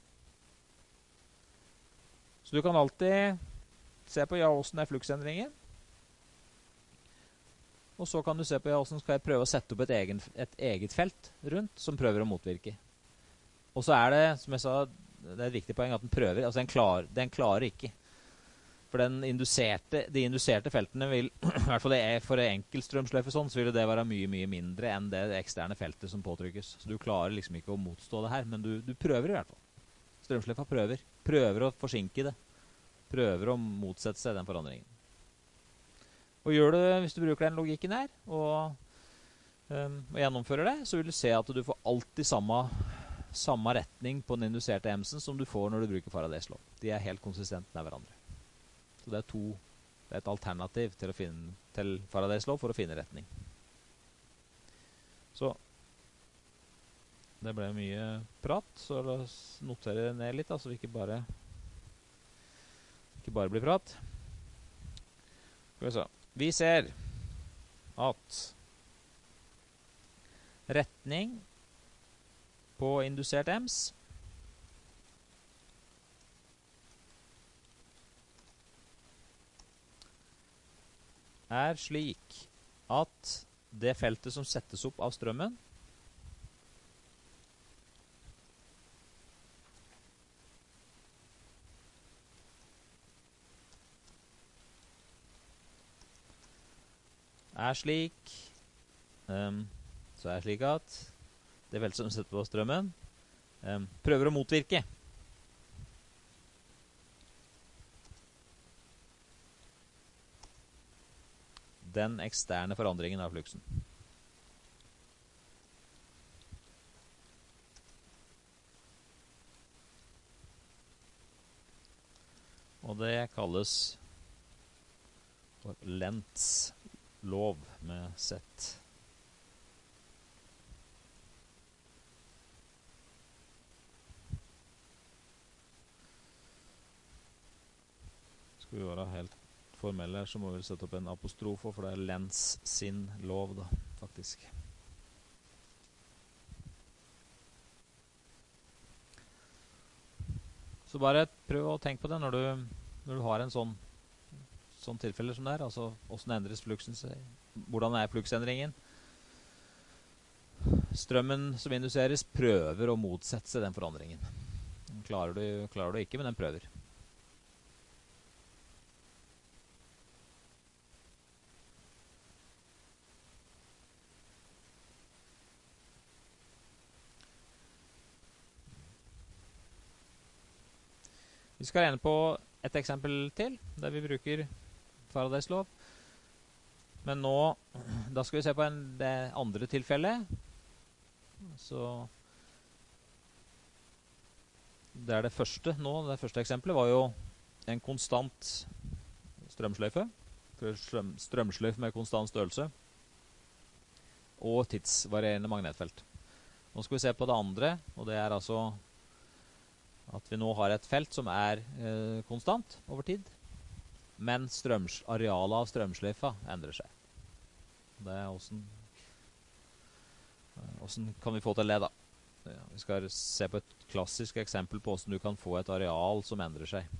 Så du kan alltid se på ja, hvordan er fluksendringen. og så kan du se på ja, hvordan skal jeg prøve å sette opp et, egen, et eget felt rundt som prøver å motvirke. Og så er det, som jeg sa, det er et viktig poeng at den prøver, altså den, klar, den klarer ikke. For den induserte, de induserte feltene vil, i hvert fall det er for enkeltstrømsløyfe sånn, så vil det være mye, mye mindre enn det eksterne feltet som påtrykkes. Så du klarer liksom ikke å motstå det her, men du, du prøver i hvert fall. Strømsløyfa prøver. Prøver å forsinke det. Prøver å motsette seg den forandringen. Og gjør det, hvis du bruker den logikken her, og, um, og gjennomfører det, så vil du se at du får alltid samme, samme retning på den induserte emsen som du får når du bruker Faradays lov. De er helt konsistente med hverandre. Så det er, to, det er et alternativ til, å finne, til Faradays lov for å finne retning. Så det ble mye prat, så la oss notere ned litt, da, så vi ikke bare, ikke bare blir prat. Skal vi se. Vi ser at retning på indusert ems er slik at det feltet som settes opp av strømmen er slik um, så er det slik at det feltet som setter på strømmen um, prøver å motvirke den eksterne forandringen av fluksen. Og det kalles Lenzs lov med Z. Skal vi være helt formelle her, så må vi sette opp en apostrof, for det er Lenz sin lov, da, faktisk. Så bare prøv å tenke på det når du, når du har en sånn, sånn tilfelle som det er, altså hvordan endres fluksen seg, hvordan er fluksendringen. Strømmen som induseres prøver å motsette seg den forandringen. Klarer du, klarer du ikke, men den prøver. Vi skal regne på et eksempel til, der vi bruker Faradays lov. Men nå, da skal vi se på en, det andre tilfellet. Så det er det første nå, det første eksempelet var jo en konstant strømsløyfe. Strøm, strømsløyfe med konstant størrelse. Og tidsvarierende magnetfelt. Nå skal vi se på det andre, og det er altså at vi nå har et felt som er eh, konstant over tid, men strøms, arealet av strømsløyfa endrer seg. Det er hvordan, hvordan kan vi få til det da? Ja, vi skal se på et klassisk eksempel på hvordan du kan få et areal som endrer seg.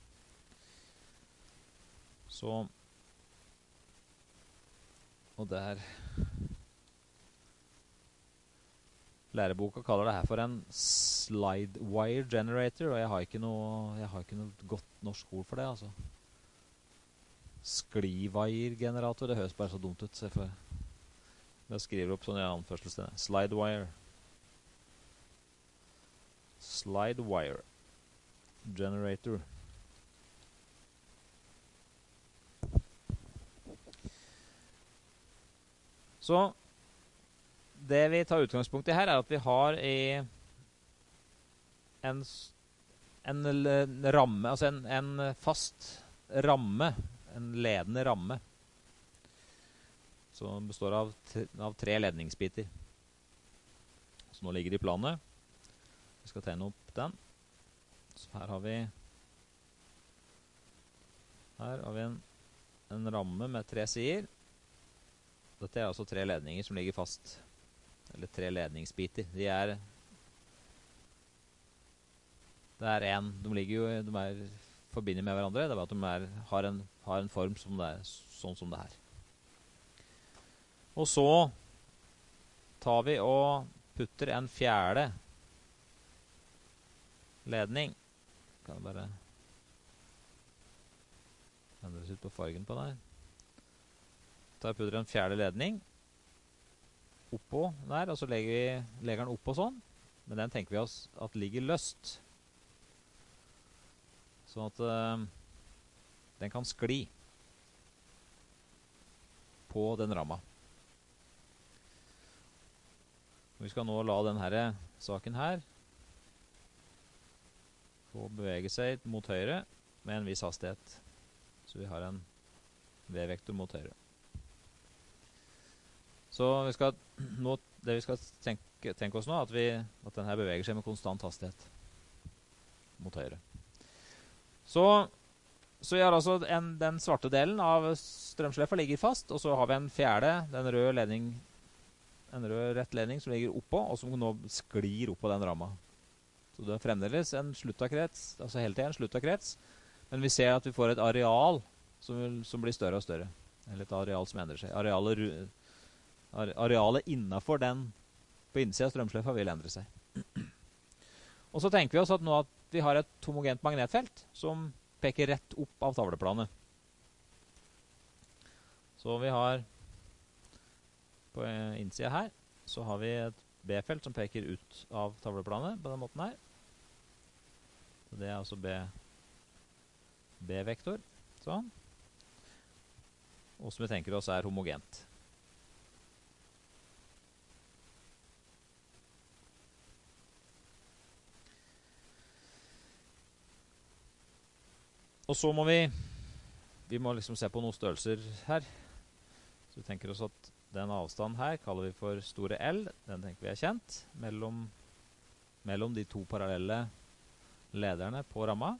Så, og der læreboka kaller det her for en slide wire generator, og jeg har ikke noe, jeg har ikke noe godt norsk ord for det, altså. Skliwire-generator, det høres bare så dumt ut, så jeg får jeg skriver opp sånn i anførselsstedet. Slide wire. Slide wire generator. Så det vi tar utgangspunkt i her er at vi har i en, en ramme, altså en, en fast ramme, en ledende ramme, som består av, av tre ledningsbiter. Så nå ligger det i planet. Vi skal tegne opp den. Så her har vi her har vi en, en ramme med tre sider. Dette er altså tre ledninger som ligger fast. Eller tre ledningsbiter. De er det er en, de ligger jo, de er forbindet med hverandre, det er bare at de er, har, en, har en form som det er, sånn som det her. Og så tar vi og putter en fjerde ledning. Kan jeg bare endres ut på fargen på der. Da putter jeg en fjerde ledning oppå der, og så legger vi legger den oppå sånn. Men den tenker vi oss at ligger løst. Sånn at uh, den kan skli på den ramma. Vi skal nå la denne saken her få bevege seg mot høyre med en viss hastighet. Så vi har en V-vektor mot høyre. Så vi skal, nå, det vi skal tenke, tenke oss nå, at, vi, at den her beveger seg med konstant hastighet mot høyre. Så, så gjør altså en, den svarte delen av strømsløyfa ligger fast, og så har vi en fjerde, den røde ledning, en rød rett ledning som ligger oppå, og som nå sklir oppå den ramma. Så det er fremdeles en sluttakrets, altså hele tiden en sluttakrets, men vi ser at vi får et areal som, vil, som blir større og større. Eller et areal som endrer seg. Arealet, arealet innenfor den på innsiden av strømsløyfa vil endre seg. Og så tenker vi oss at nå at vi har et homogent magnetfelt som peker rett opp av tavleplanet. Så vi har på innsiden her, så har vi et B-felt som peker ut av tavleplanet på den måten her. Så det er altså B, B-vektor, sånn. Og som vi tenker oss er homogent. Og så må vi, vi må liksom se på noen størrelser her. Så vi tenker oss at den avstanden her kaller vi for store L. Den tenker vi er kjent mellom, mellom de to parallelle lederne på ramma.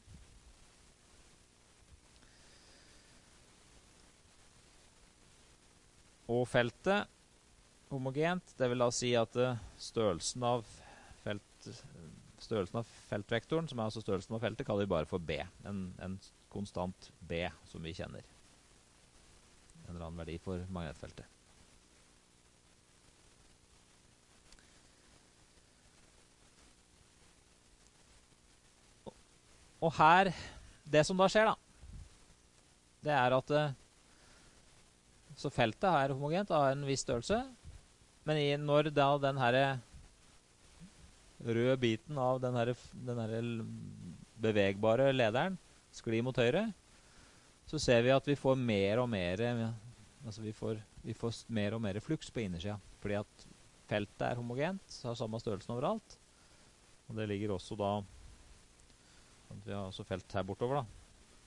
Og feltet, homogent, det vil da si at størrelsen av, felt, størrelsen av feltvektoren, som er altså størrelsen av feltet, kaller vi bare for B. En, en konstant B som vi kjenner. En eller annen verdi for magnetfeltet. Og her, det som da skjer da, det er at så feltet er homogent, har en viss størrelse, men i, når da den her røde biten av den her, den her bevegbare lederen sklir mot høyre, så ser vi at vi får mer og mer, altså vi får, vi får mer og mer flux på innersida, fordi at feltet er homogent, har samme størrelsen overalt, og det ligger også da, vi har også felt her bortover da,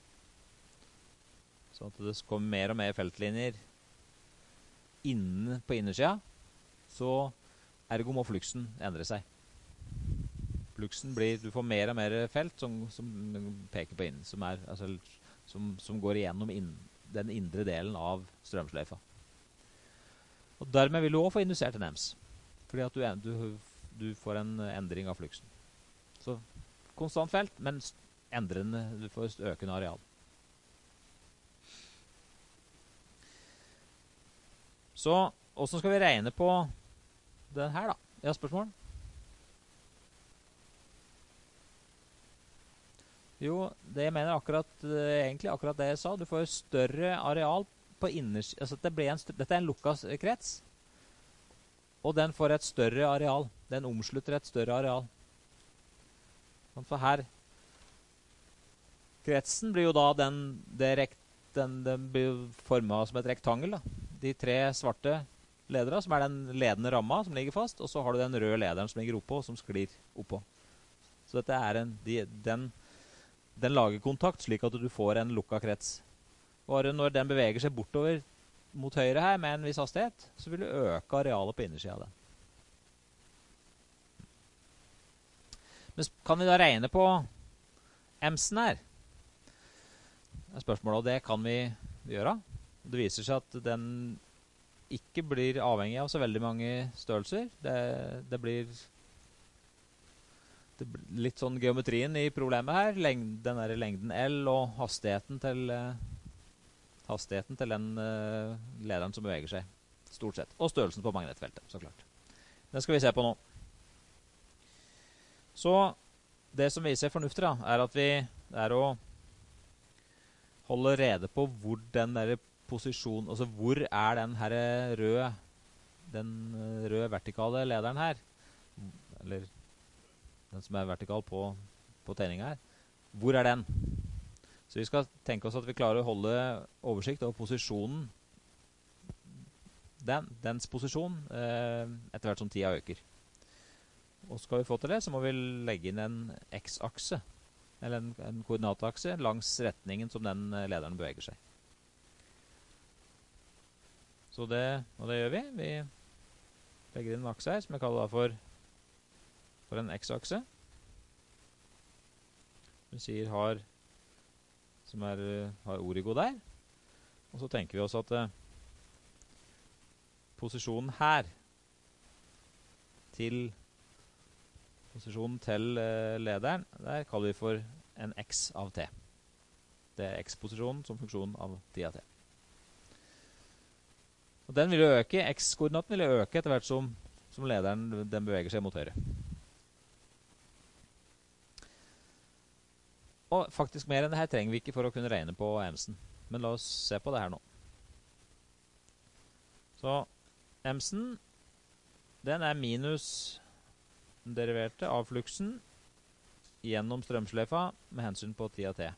så at det kommer mer og mer feltlinjer inne på innersida, så ergo må fluxen endre seg. Fluxen blir, du får mer og mer felt som, som peker på inn, som, er, altså, som, som går igjennom inn, den indre delen av strømsløyfa. Og dermed vil du også få indusert en E M S, fordi at du, du, du får en endring av fluxen. Så konstant felt, men endrende, du får økende areal. Så, hvordan skal vi regne på den her da? Ja, spørsmål? Jo, det jeg mener akkurat, egentlig akkurat det jeg sa. Du får større areal på inners... Altså det blir en, dette er en lukket krets, og den får et større areal. Den omslutter et større areal. For her, kretsen blir jo da den, det rekt, den, den blir formet som et rektangel da. De tre svarte ledere, som er den ledende ramma som ligger fast, og så har du den røde lederen som ligger oppå, som sklir oppå. Så dette er en, de, den, den lager kontakt slik at du får en lukket krets. Og når den beveger seg bortover mot høyre her med en viss hastighet, så vil du øke arealet på innersiden av den. Men kan vi da regne på E M S-en her? Det er spørsmålet, og det kan vi gjøre. Det viser seg at den ikke blir avhengig av så veldig mange størrelser. Det, det, blir, det blir litt sånn geometrien i problemet her. Lengden, den der lengden L og hastigheten til, hastigheten til den uh, lederen som beveger seg. stort sett. Og størrelsen på magnetfeltet, så klart. Det skal vi se på nå. Så det som viser fornuftig da, er at vi er å holde rede på hvor den der posisjonen, altså hvor er den her røde, den røde vertikale lederen her, eller den som er vertikal på, på tegningen her, hvor er den? Så vi skal tenke oss at vi klarer å holde oversikt over posisjonen, den, dens posisjon, eh, etter hvert som tida øker. Og skal vi få til det, så må vi legge inn en x-akse, eller en, en koordinatakse, langs retningen som den lederen beveger seg. Så det, og det gjør vi. Vi legger inn en akse her, som jeg kaller for, for en x-akse. Vi sier har, som er, har origo der. Og så tenker vi oss at eh, posisjonen her til posisjonen til eh, lederen, der kaller vi for en x av t. Det er x-posisjonen som funksjon av ti av t. Og den vil jo øke, x-koordinaten vil jo øke etter hvert som, som lederen den beveger seg mot høyre. Og faktisk mer enn det her trenger vi ikke for å kunne regne på emsen. Men la oss se på det her nå. Så emsen, den er minus den deriverte av fluksen gjennom strømsløyfa med hensyn på ti av t.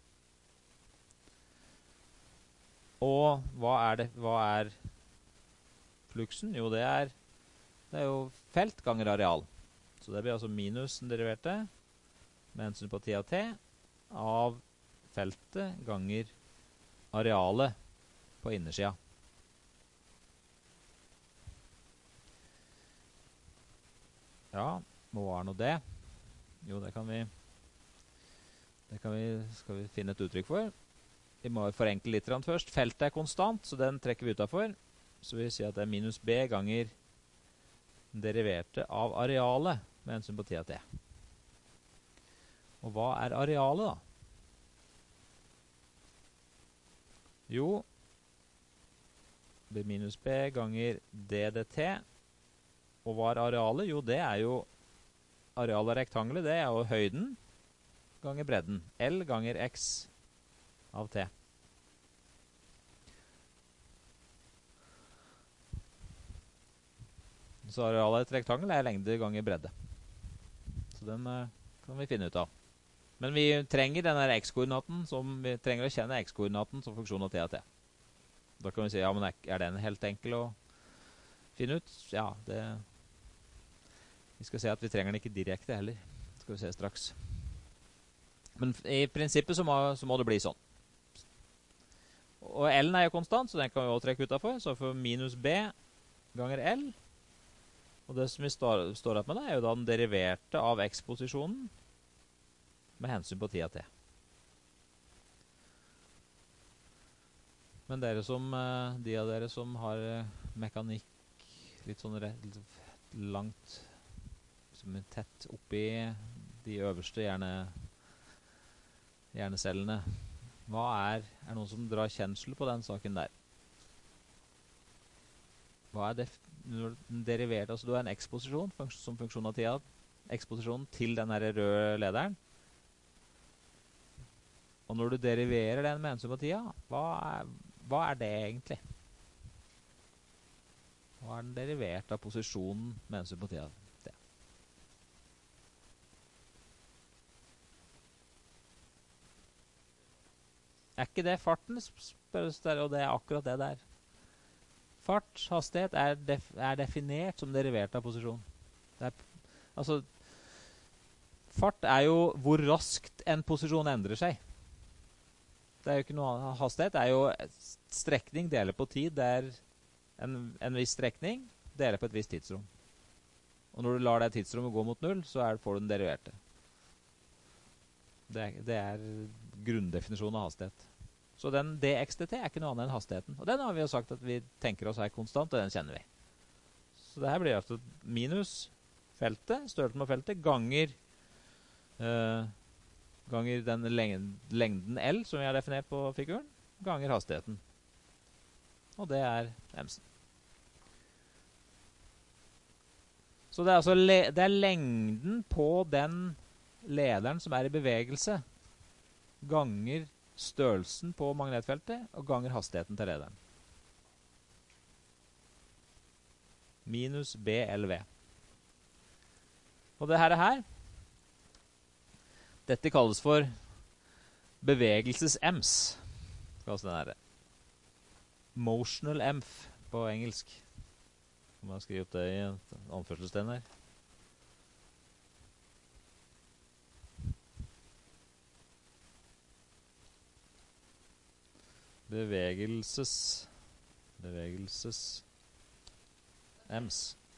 Og hva er det? Hva er fluksen? Jo, det er, det er jo felt ganger areal. Så det blir altså minus den deriverte med hensyn på ti av t av feltet ganger arealet på innersida. Ja, hva er nå det? Jo, det kan vi, det kan vi, skal vi finne et uttrykk for. Vi må forenkle litt først. Feltet er konstant, så den trekker vi utenfor. Så vi sier at det er minus b ganger den deriverte av arealet med hensyn på ti av t. Og hva er arealet da? Jo, det blir minus b ganger d dt. Og hva er arealet? Jo, det er jo arealet av rektangelet, det er jo høyden ganger bredden. L ganger x av t. Så arealet av et rektangel er lengde ganger bredde. Så den uh, kan vi finne ut av. Men vi trenger denne x-koordinaten, som vi trenger å kjenne x-koordinaten som funksjon av t av t. Da kan vi si, ja, men er den helt enkel å finne ut? Ja, det... Vi skal se at vi trenger den ikke direkte heller. Det skal vi se straks. Men i prinsippet så må, så må det bli sånn. Og L-en er jo konstant, så den kan vi også trekke utenfor. Så for minus b ganger L. Og det som vi står, står opp med det, er jo da den deriverte av x-posisjonen med hensyn på ti av t. Men dere som, de av dere som har mekanikk litt sånn litt langt, som er tett oppi de øverste hjerne, hjernecellene, hva er, er det noen som drar kjensel på den saken der? Hva er det, den deriverte, altså du har en x-posisjon som funksjon av tida, x-posisjonen til den her røde lederen, og når du deriverer den med hensyn på tida, hva er, hva er det egentlig? Hva er den deriverte av posisjonen med hensyn på tida? Det. Er ikke det farten, spørres der, og det er akkurat det der. Fart, hastighet, er, def, er definert som derivert av posisjon. Det er, altså, fart er jo hvor raskt en posisjon endrer seg. Det er jo ikke noe hastighet, det er jo strekning deler på tid, det er en, en viss strekning deler på et visst tidsrom. Og når du lar det tidsrommet gå mot null, så er, får du den deriverte. Det er, det er grunndefinisjonen av hastighet. Så den dx dt er ikke noe annet enn hastigheten. Og den har vi jo sagt at vi tenker oss er konstant, og den kjenner vi. Så det her blir altså minus feltet, størrelsen på feltet, ganger, øh, ganger den lengden L, som vi har definert på figuren, ganger hastigheten. Og det er emsen. Så det er, altså le det er lengden på den lederen som er i bevegelse, ganger størrelsen på magnetfeltet, og ganger hastigheten til lederen. Minus B L V. Og det her, her dette kalles for bevegelses-ems. Kalles den her. Motional emf på engelsk. Kan man skrive opp det i anførselstegn her. Bevegelses Bevegelses ems.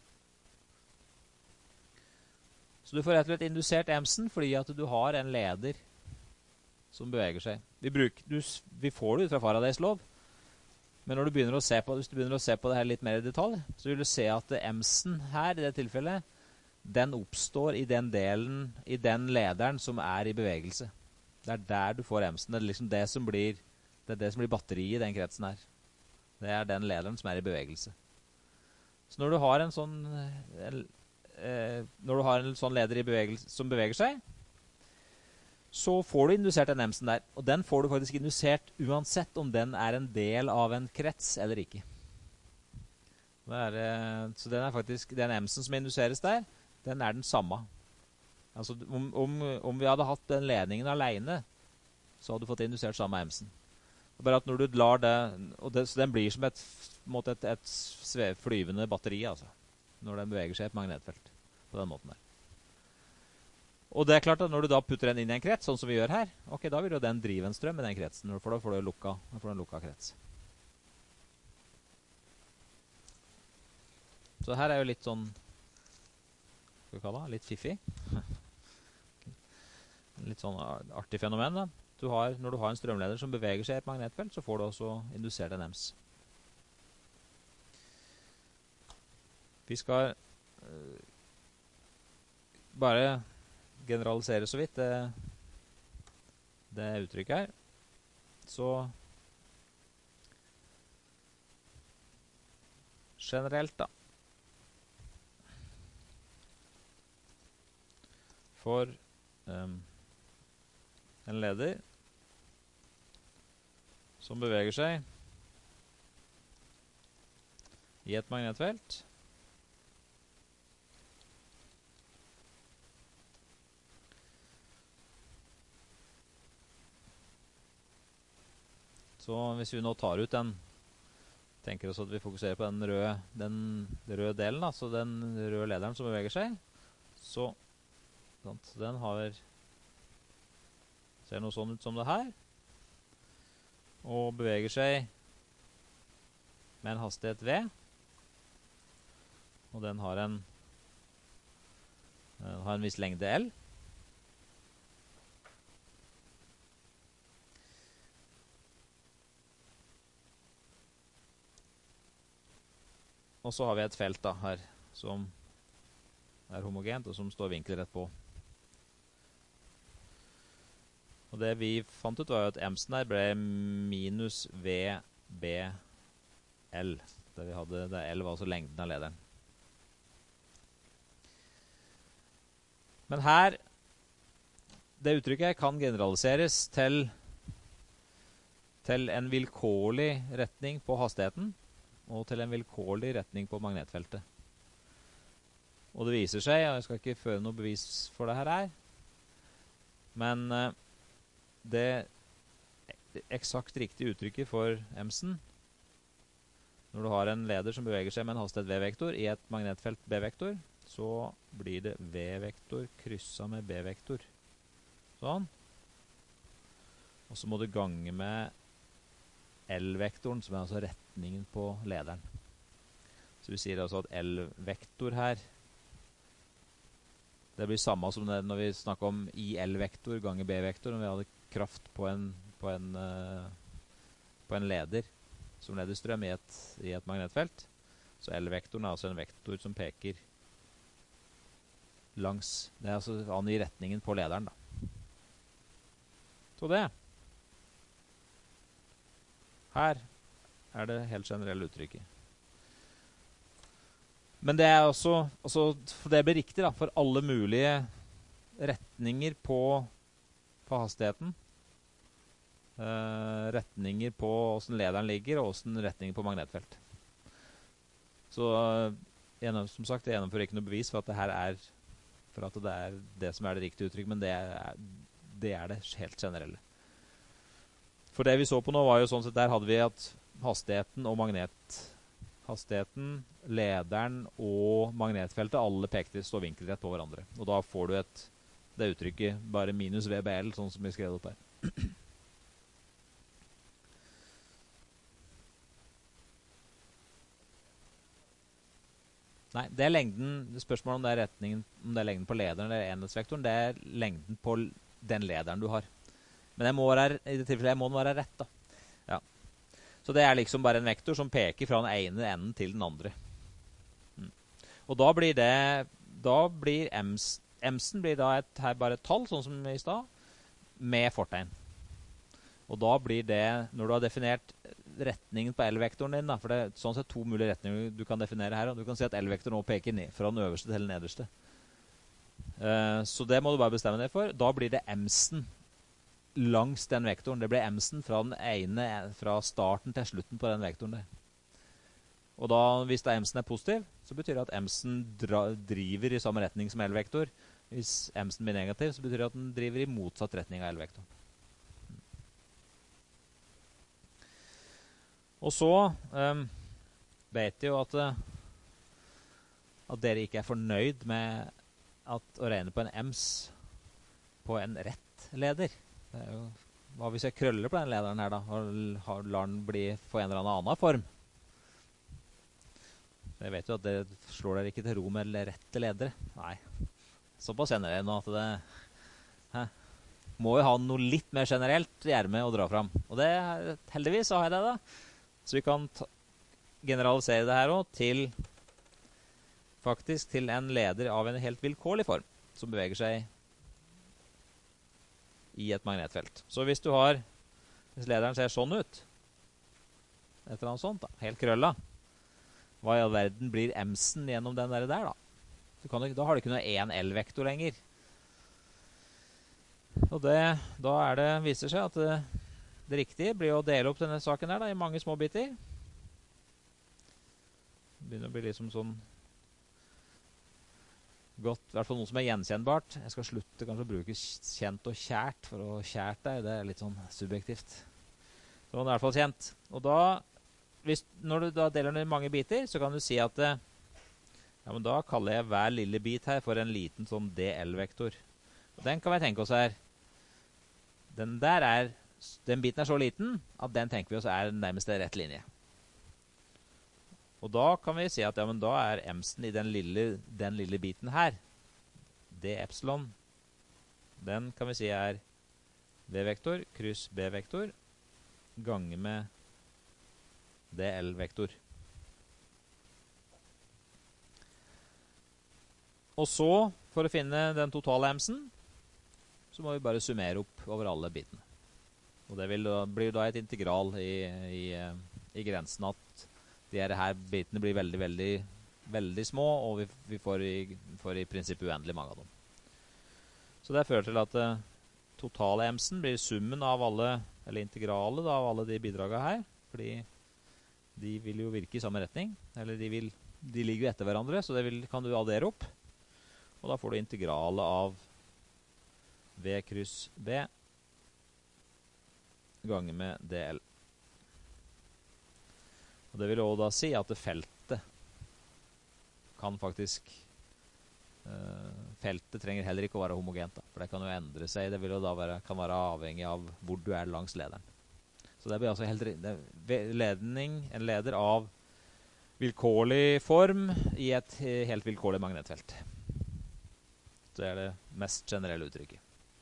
Så du får rett og slett indusert emsen fordi at du har en leder som beveger seg. Vi, bruker, du, vi får det ut fra Faradays lov, men når du begynner å se på, hvis du begynner å se på det her litt mer i detalj, så vil du se at emsen her, i det tilfellet, den oppstår i den delen, i den lederen som er i bevegelse. Det er der du får emsen. Det er liksom det som blir, det er det som blir batteriet i den kretsen her. Det er den lederen som er i bevegelse. Så når du har en sånn, en, eh, når du har en sånn leder i bevegelse, som beveger seg, så får du indusert den emsen der. Og den får du faktisk indusert uansett om den er en del av en krets eller ikke. Det er, eh, så den er faktisk, den emsen som induseres der, den er den samme. Altså om, om, om vi hadde hatt den ledningen alene, så hadde du fått indusert samme emsen. Bare at når du lar det, og det, så den blir som et, et, et, et flyvende batteri, altså, når den beveger seg i et magnetfelt, på den måten der. Og det er klart at når du da putter den inn i en krets, sånn som vi gjør her, ok, da vil jo den drive en strøm i den kretsen, for da får du lukka, da får du en lukka krets. Så her er jo litt sånn, skal vi kalle det, litt fiffig. Litt sånn artig fenomen da. Du har, når du har en strømleder som beveger seg i et magnetfelt, så får du også indusert en ems. Vi skal øh, bare generalisere så vidt det, det uttrykket her. Så generelt da. For um, en leder som beveger seg i et magnetfelt, så hvis vi nå tar ut den, tenker oss at vi fokuserer på den røde, den røde delen, da, så den røde lederen som beveger seg, så sant, den har, ser noe sånn ut som det her, og beveger seg med en hastighet V, og den har en, den har en viss lengde L. Og så har vi et felt da, her, som er homogent, og som står vinkelrett på. Og det vi fant ut var jo at emsen her ble minus V B L. Det vi hadde, det L var altså lengden av lederen. Men her, det uttrykket her kan generaliseres til, til en vilkårlig retning på hastigheten, og til en vilkårlig retning på magnetfeltet. Og det viser seg, og jeg skal ikke føre noe bevis for det her her, men uh, det eksakt riktige uttrykket for emsen, når du har en leder som beveger seg med en hastighet V-vektor i et magnetfelt B-vektor, så blir det V-vektor krysset med B-vektor. Sånn. Og så må du gange med L-vektoren, som er altså retningen på lederen. Så vi sier altså at L-vektor her, det blir samme som det når vi snakker om I L-vektor ganger B-vektor, når vi hadde kraft på en, på en, uh, på en leder som leder strøm i et, i et magnetfelt. Så L-vektoren er altså en vektor som peker langs, det er altså angir retningen på lederen da. Så det. Her er det helt generelle uttrykket. Men det er også, også for det blir riktig da, for alle mulige retninger på, på hastigheten. Uh, retninger på hvordan lederen ligger, og hvordan retninger på magnetfelt. Så uh, gjennom, som sagt, det gjennomfører ikke noe bevis for at det her er, for at det er det som er det riktige uttrykk, men det er, det er det helt generelle. For det vi så på nå var jo sånn sett, der hadde vi at hastigheten og magnet, hastigheten, lederen og magnetfeltet, alle pekte stå vinkelrett på hverandre. Og da får du et, det uttrykket bare minus V B L, sånn som vi skrev opp her. Nei, det er lengden, spørsmålet om det er retningen, om det er lengden på lederen eller enhetsvektoren, det er lengden på den lederen du har. Men det må være, i det tilfellet må den være rett da. Ja. Så det er liksom bare en vektor som peker fra den ene enden til den andre. Mm. Og da blir det, da blir ems, emsen blir da et, her bare et tall, sånn som i stad, med fortegn. Og da blir det, når du har definert retningen på L-vektoren din, da, for det er sånn sett to mulige retninger du kan definere her, og du kan si at L-vektoren nå peker ned fra den øverste til den nederste. Uh, så det må du bare bestemme deg for. Da blir det emsen langs den vektoren. Det blir emsen fra den ene, fra starten til slutten på den vektoren der. Og da, hvis da emsen er positiv, så betyr det at emsen dra, driver i samme retning som L-vektor. Hvis emsen blir negativ, så betyr det at den driver i motsatt retning av L-vektoren. Og så um, vet jeg jo at, at dere ikke er fornøyd med at, å regne på en ems på en rett leder. Det er jo, hva hvis jeg krøller på den lederen her da, og lar den bli på en eller annen form? Jeg vet jo at det slår dere ikke til ro med rette ledere. Nei, såpass kjenner dere nå at det hæ, må jo ha noe litt mer generelt i ermet å dra fram. Og det, heldigvis så har jeg det da. Så vi kan ta, generalisere det her også til, faktisk til en leder av en helt vilkårlig form, som beveger seg i et magnetfelt. Så hvis du har, hvis lederen ser sånn ut, et eller annet sånt da, helt krølla, hva i all verden blir emsen gjennom den der der da? Du kan, da har du ikke noe en L-vektor lenger. Og det, da er det, viser seg at det, Det riktige blir å dele opp denne saken her da, i mange små biter. Det begynner å bli liksom sånn godt, i hvert fall noe som er gjenkjennbart. Jeg skal slutte kanskje å bruke kjent og kjært, for å kjært deg, det er litt sånn subjektivt. Så det er i hvert fall kjent. Og da, hvis, når du da deler den i mange biter, så kan du si at ja, men da kaller jeg hver lille bit her for en liten sånn D L-vektor. Og den kan vi tenke oss her. Den der er Den biten er så liten at den tenker vi oss er nærmest en rett linje. Og da kan vi si at ja, men da er emsen i den lille, den lille biten her, D epsilon, den kan vi si er V-vektor kryss B-vektor ganger med D L-vektor. Og så, for å finne den totale emsen, så må vi bare summere opp over alle bitene. Og det vil da, blir da et integral i, i, i grensen at de her bitene blir veldig, veldig, veldig små, og vi, vi får, i, får i prinsippet uendelig mange av dem. Så det fører til at uh, totale emsen blir summen av alle, eller integralet da, av alle de bidragene her, fordi de vil jo virke i samme retning, eller de, vil, de ligger jo etter hverandre, så det vil, kan du addere opp, og da får du integralet av V kryss B ganger med D L. Og det vil også da si at det feltet kan faktisk uh, feltet trenger heller ikke å være homogent da, for det kan jo endre seg, det vil jo da være, kan være avhengig av hvor du er langs lederen. Så det blir altså helt det, ledning, en leder av vilkårlig form i et helt vilkårlig magnetfelt. Det er det mest generelle uttrykket.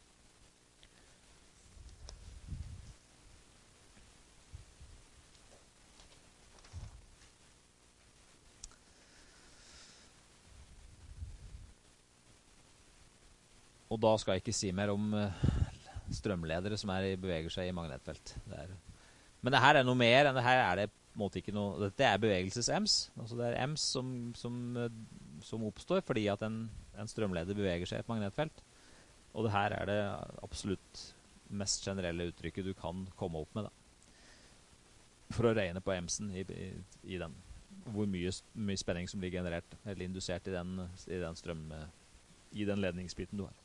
Og da skal jeg ikke si mer om uh, strømledere som er i, beveger seg i magnetfelt. Det er, men det her er noe mer enn det her er det på en måte ikke noe... Dette er bevegelses-ems. Altså det er ems som, som, som oppstår fordi at en, en strømleder beveger seg i et magnetfelt. Og det her er det absolutt mest generelle uttrykket du kan komme opp med, da. For å regne på emsen i, i, i den. Hvor mye, mye spenning som blir generert, eller indusert i den, i den strøm... i den ledningsbiten du har.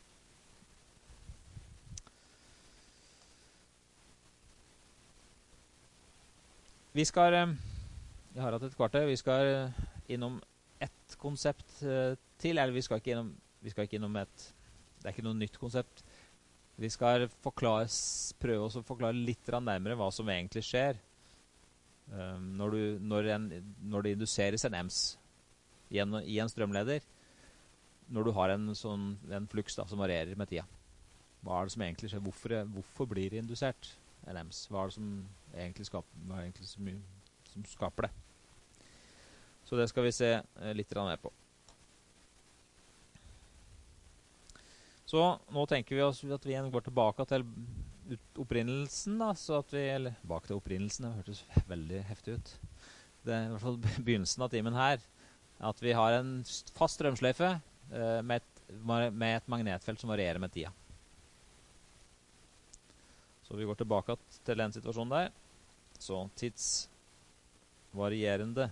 Vi skal, jeg har hatt et kvarter, vi skal innom ett konsept til, eller vi skal ikke innom, vi skal ikke innom et, det er ikke noe nytt konsept. Vi skal forklare, prøve å forklare litt nærmere hva som egentlig skjer um, når, du, når, en, når det induseres en ems i en, i en strømleder, når du har en, sånn, en fluks da, som varierer med tida. Hva er det som egentlig skjer? Hvorfor, hvorfor blir det indusert en ems? Hva er det som egentlig skaper, hva er egentlig så mye som skaper det? Så det skal vi se eh, litt mer på. Så nå tenker vi oss at vi igjen går tilbake til opprinnelsen, da, så at vi, eller bak til opprinnelsen, det hørtes veldig heftig ut. Det er i hvert fall begynnelsen av timen her, at vi har en fast strømsløyfe eh, med, et, med et magnetfelt som varierer med tida. Så vi går tilbake til den situasjonen der. Så tidsvarierende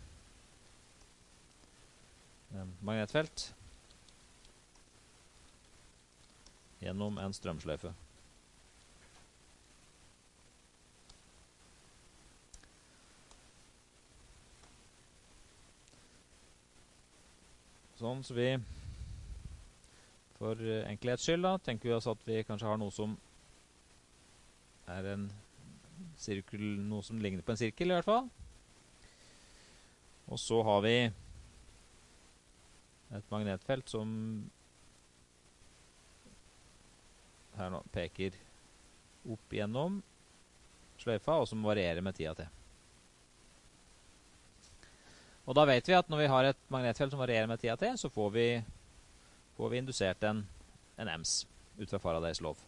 eh, magnetfelt gjennom en strømsløyfe. Sånn, så vi for enkelhets skyld da, tenker vi oss at vi kanskje har noe som er en sirkel, noe som ligner på en sirkel i hvert fall. Og så har vi et magnetfelt som her nå peker opp gjennom sløyfa, og som varierer med tida til. Og da vet vi at når vi har et magnetfelt som varierer med tida til, så får vi, får vi indusert en, en ems ut fra Faradays lov.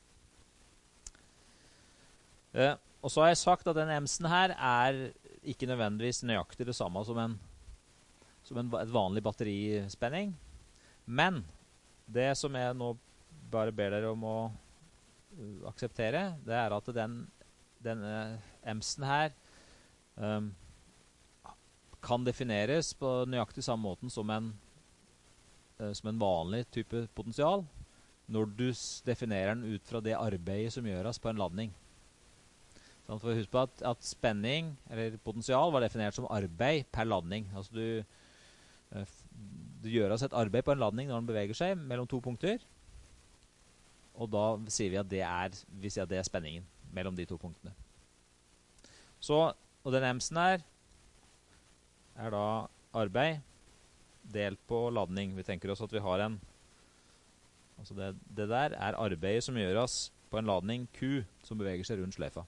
Uh, og så har jeg sagt at den emsen her er ikke nødvendigvis nøyaktig det samme som, en, som en, et vanlig batterispenning. Men det som jeg nå bare ber dere om å uh, akseptere, det er at den, denne emsen her um, kan defineres på nøyaktig samme måten som en, uh, som en vanlig type potensial, når du definerer den ut fra det arbeidet som gjøres på en ladning. Sånn, for husk på at, at spenning, eller potensial, var definert som arbeid per ladning. Altså du, uh, det gjøres et arbeid på en ladning når den beveger seg mellom to punkter, og da sier vi at det er, vi sier at det er spenningen mellom de to punktene. Så, og den emsen her er da arbeid delt på ladning. Vi tenker oss at vi har en, altså det, det der er arbeidet som gjøres på en ladning Q som beveger seg rundt sløyfa.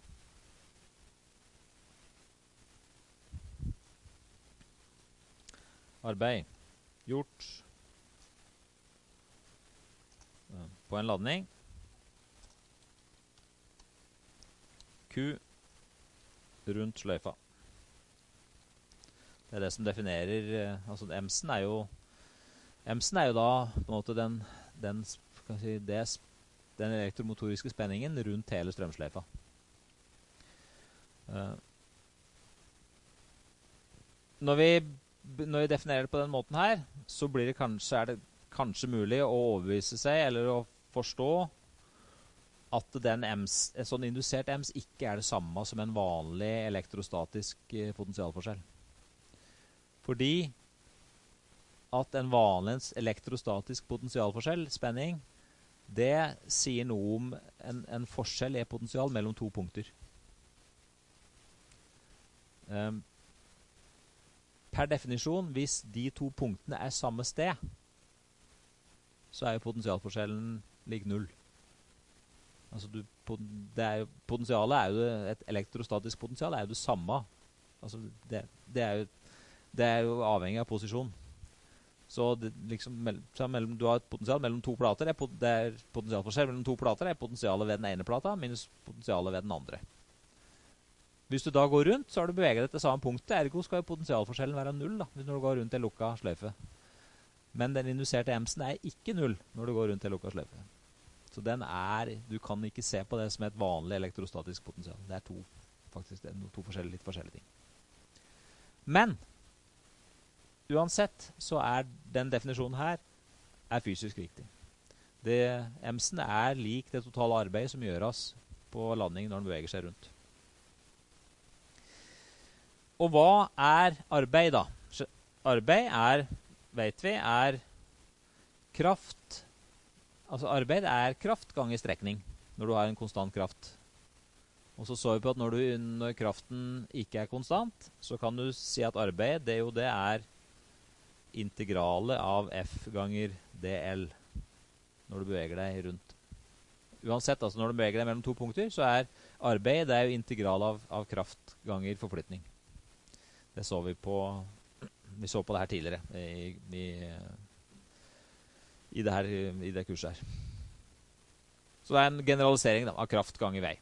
Arbeid gjort på en ladning Q rundt sløyfa. Det er det som definerer, altså emsen er jo emsen er jo da på en måte den, den, kan si, det, den elektromotoriske spenningen rundt hele strømsløyfa. Uh, når vi Når vi definerer det på den måten her, så blir det kanskje, er det kanskje mulig å overbevise seg, eller å forstå at den ems, en sånn indusert ems ikke er det samme som en vanlig elektrostatisk eh, potensialforskjell. Fordi at en vanlig elektrostatisk potensialforskjell, spenning, det sier noe om en, en forskjell i potensial mellom to punkter. Um, Per definisjon, hvis de to punktene er samme sted, så er jo potensialforskjellen lik null. Altså du, det er jo, potensialet er jo, et elektrostatisk potensial er jo det samme. Altså det, det, er jo, det er jo avhengig av posisjon. Så det, liksom, mellom, du har et potensial mellom to plater, det er, det er potensialforskjell mellom to plater, det er potensialet ved den ene plata, minus potensialet ved den andre. Hvis du da går rundt, så har du beveget deg til samme punktet. Ergo skal jo potensialforskjellen være null da, når du går rundt en lukka sløyfe. Men den induserte emsen er ikke null når du går rundt en lukka sløyfe. Så den er, du kan ikke se på det som et vanlig elektrostatisk potensial. Det er to, faktisk, det er to forskjellige, litt forskjellige ting. Men, uansett, så er den definisjonen her er fysisk riktig. Det, emsen er lik det totale arbeidet som gjøres på landing når den beveger seg rundt. Og hva er arbeid da? Arbeid er, vet vi, er kraft. Altså arbeid er kraft ganger strekning, når du har en konstant kraft. Og så så vi på at når, du, når kraften ikke er konstant, så kan du si at arbeid, det jo det er integrale av F ganger dl, når du beveger deg rundt. Uansett, altså når du beveger deg mellom to punkter, så er arbeid, det er jo integral av, av kraft ganger forflytning. Det så vi på, vi så på det her tidligere i, i, i, det, her, i det kurset her. Så det er en generalisering da, av kraft ganger vei.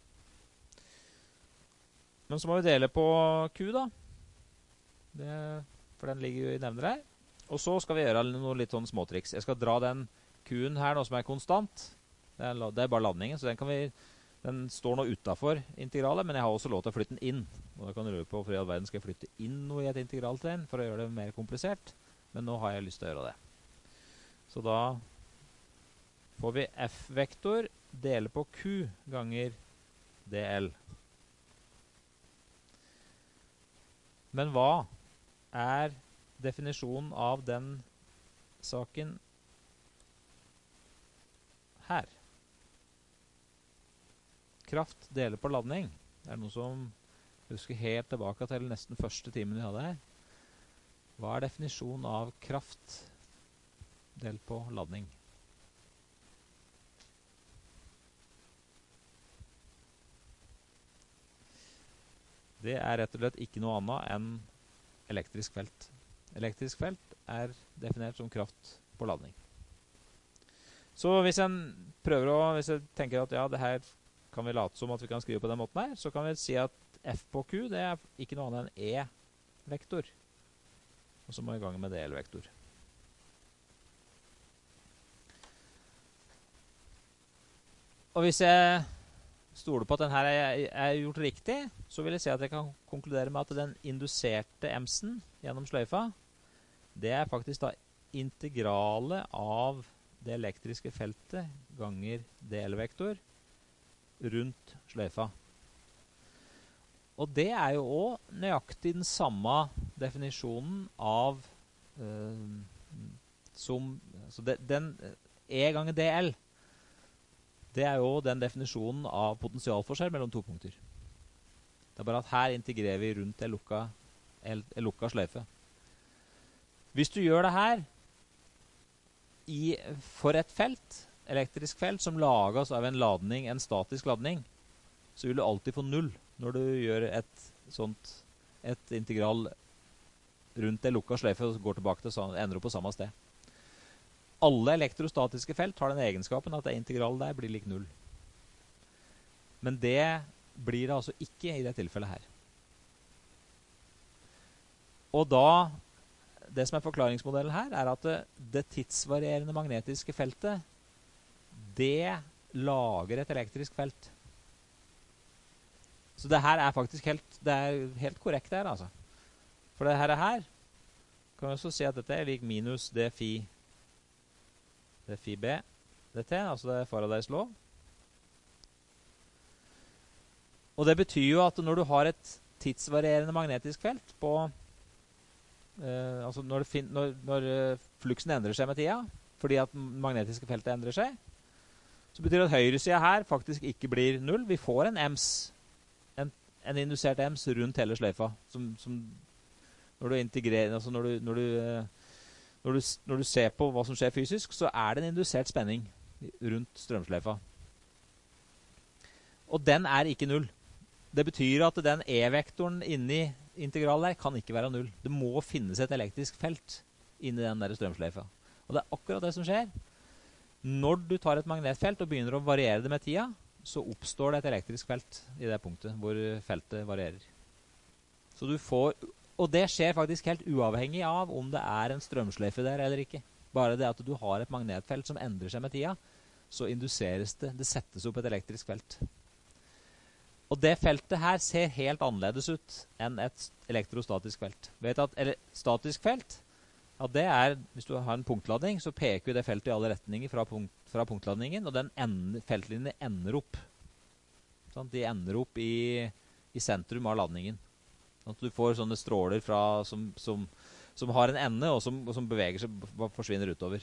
Men så må vi dele på Q da. Det, for den ligger jo i nevner her. Og så skal vi gjøre noen litt sånn småtriks. Jeg skal dra den Q-en her nå som er konstant. Det er, det er bare landingen, så den kan vi... Den står nå utenfor integralet, men jeg har også lov til å flytte den inn. Og da kan du lure på hvorfor i all verden skal jeg flytte inn noe i et integraltegn for å gjøre det mer komplisert. Men nå har jeg lyst til å gjøre det. Så da får vi F-vektor dele på Q ganger dl. Men hva er definisjonen av den saken her? Kraft deler på ladning. Det er noe som husker helt tilbake til nesten første timen vi hadde her. Hva er definisjonen av kraft delt på ladning? Det er rett og slett ikke noe annet enn elektrisk felt. Elektrisk felt er definert som kraft på ladning. Så hvis en prøver å, hvis jeg tenker at ja, det her kan vi late som at vi kan skrive på den måten her, så kan vi si at F på Q, det er ikke noe annet enn E-vektor. Og så må vi i gang med dl-vektor. Og hvis jeg stoler på at denne er, er gjort riktig, så vil jeg si at jeg kan konkludere med at den induserte emsen gjennom sløyfa, det er faktisk da integrale av det elektriske feltet ganger dl-vektor rundt sløyfa. Og det er jo også nøyaktig den samme definisjonen av uh, som, altså det, den E ganger dl, det er jo den definisjonen av potensialforskjell mellom to punkter. Det er bare at her integrerer vi rundt en lukka, en lukka sløyfe. Hvis du gjør det her i, for et felt, elektrisk felt som lages av en ladning, en statisk ladning, så vil du alltid få null når du gjør et sånt, et integral rundt en lukka sløyfe og går tilbake til sånn, ender opp på samme sted. Alle elektrostatiske felt har den egenskapen at det integralet der blir lik null. Men det blir det altså ikke i det tilfellet her. Og da, det som er forklaringsmodellen her, er at det, det tidsvarierende magnetiske feltet, det lager et elektrisk felt. Så det her er faktisk helt, det er helt korrekt der, altså. For det her, her kan vi også si at dette er lik minus d phi, d phi b dt, altså det er Faradays lov. Og det betyr jo at når du har et tidsvarierende magnetisk felt på, eh, altså når, det fin når, når fluksen endrer seg med tida, fordi at magnetiske feltet endrer seg, så betyr det at høyresida her faktisk ikke blir null. Vi får en ems, en, en indusert ems rundt hele sløyfa, som, som når du integrerer, altså når du, når, du, når, du, når du ser på hva som skjer fysisk, så er det en indusert spenning rundt strømsløyfa. Og den er ikke null. Det betyr at den E-vektoren inni integralet der kan ikke være null. Det må finnes et elektrisk felt inni den der strømsløyfa. Og det er akkurat det som skjer. Når du tar et magnetfelt og begynner å variere det med tida, så oppstår det et elektrisk felt i det punktet hvor feltet varierer. Så du får, og det skjer faktisk helt uavhengig av om det er en strømsløyfe der eller ikke. Bare det at du har et magnetfelt som endrer seg med tida, så induseres det, det settes opp et elektrisk felt. Og det feltet her ser helt annerledes ut enn et elektrostatisk felt. Vet at, eller statisk felt, ja, det er, hvis du har en punktladning, så peker det feltet i alle retninger fra, punkt, fra punktladningen, og den ender, feltlinjen ender opp. Sånn, de ender opp i, i sentrum av ladningen. Sånn at du får sånne stråler fra, som, som, som har en ende, og som, og som beveger seg, forsvinner utover.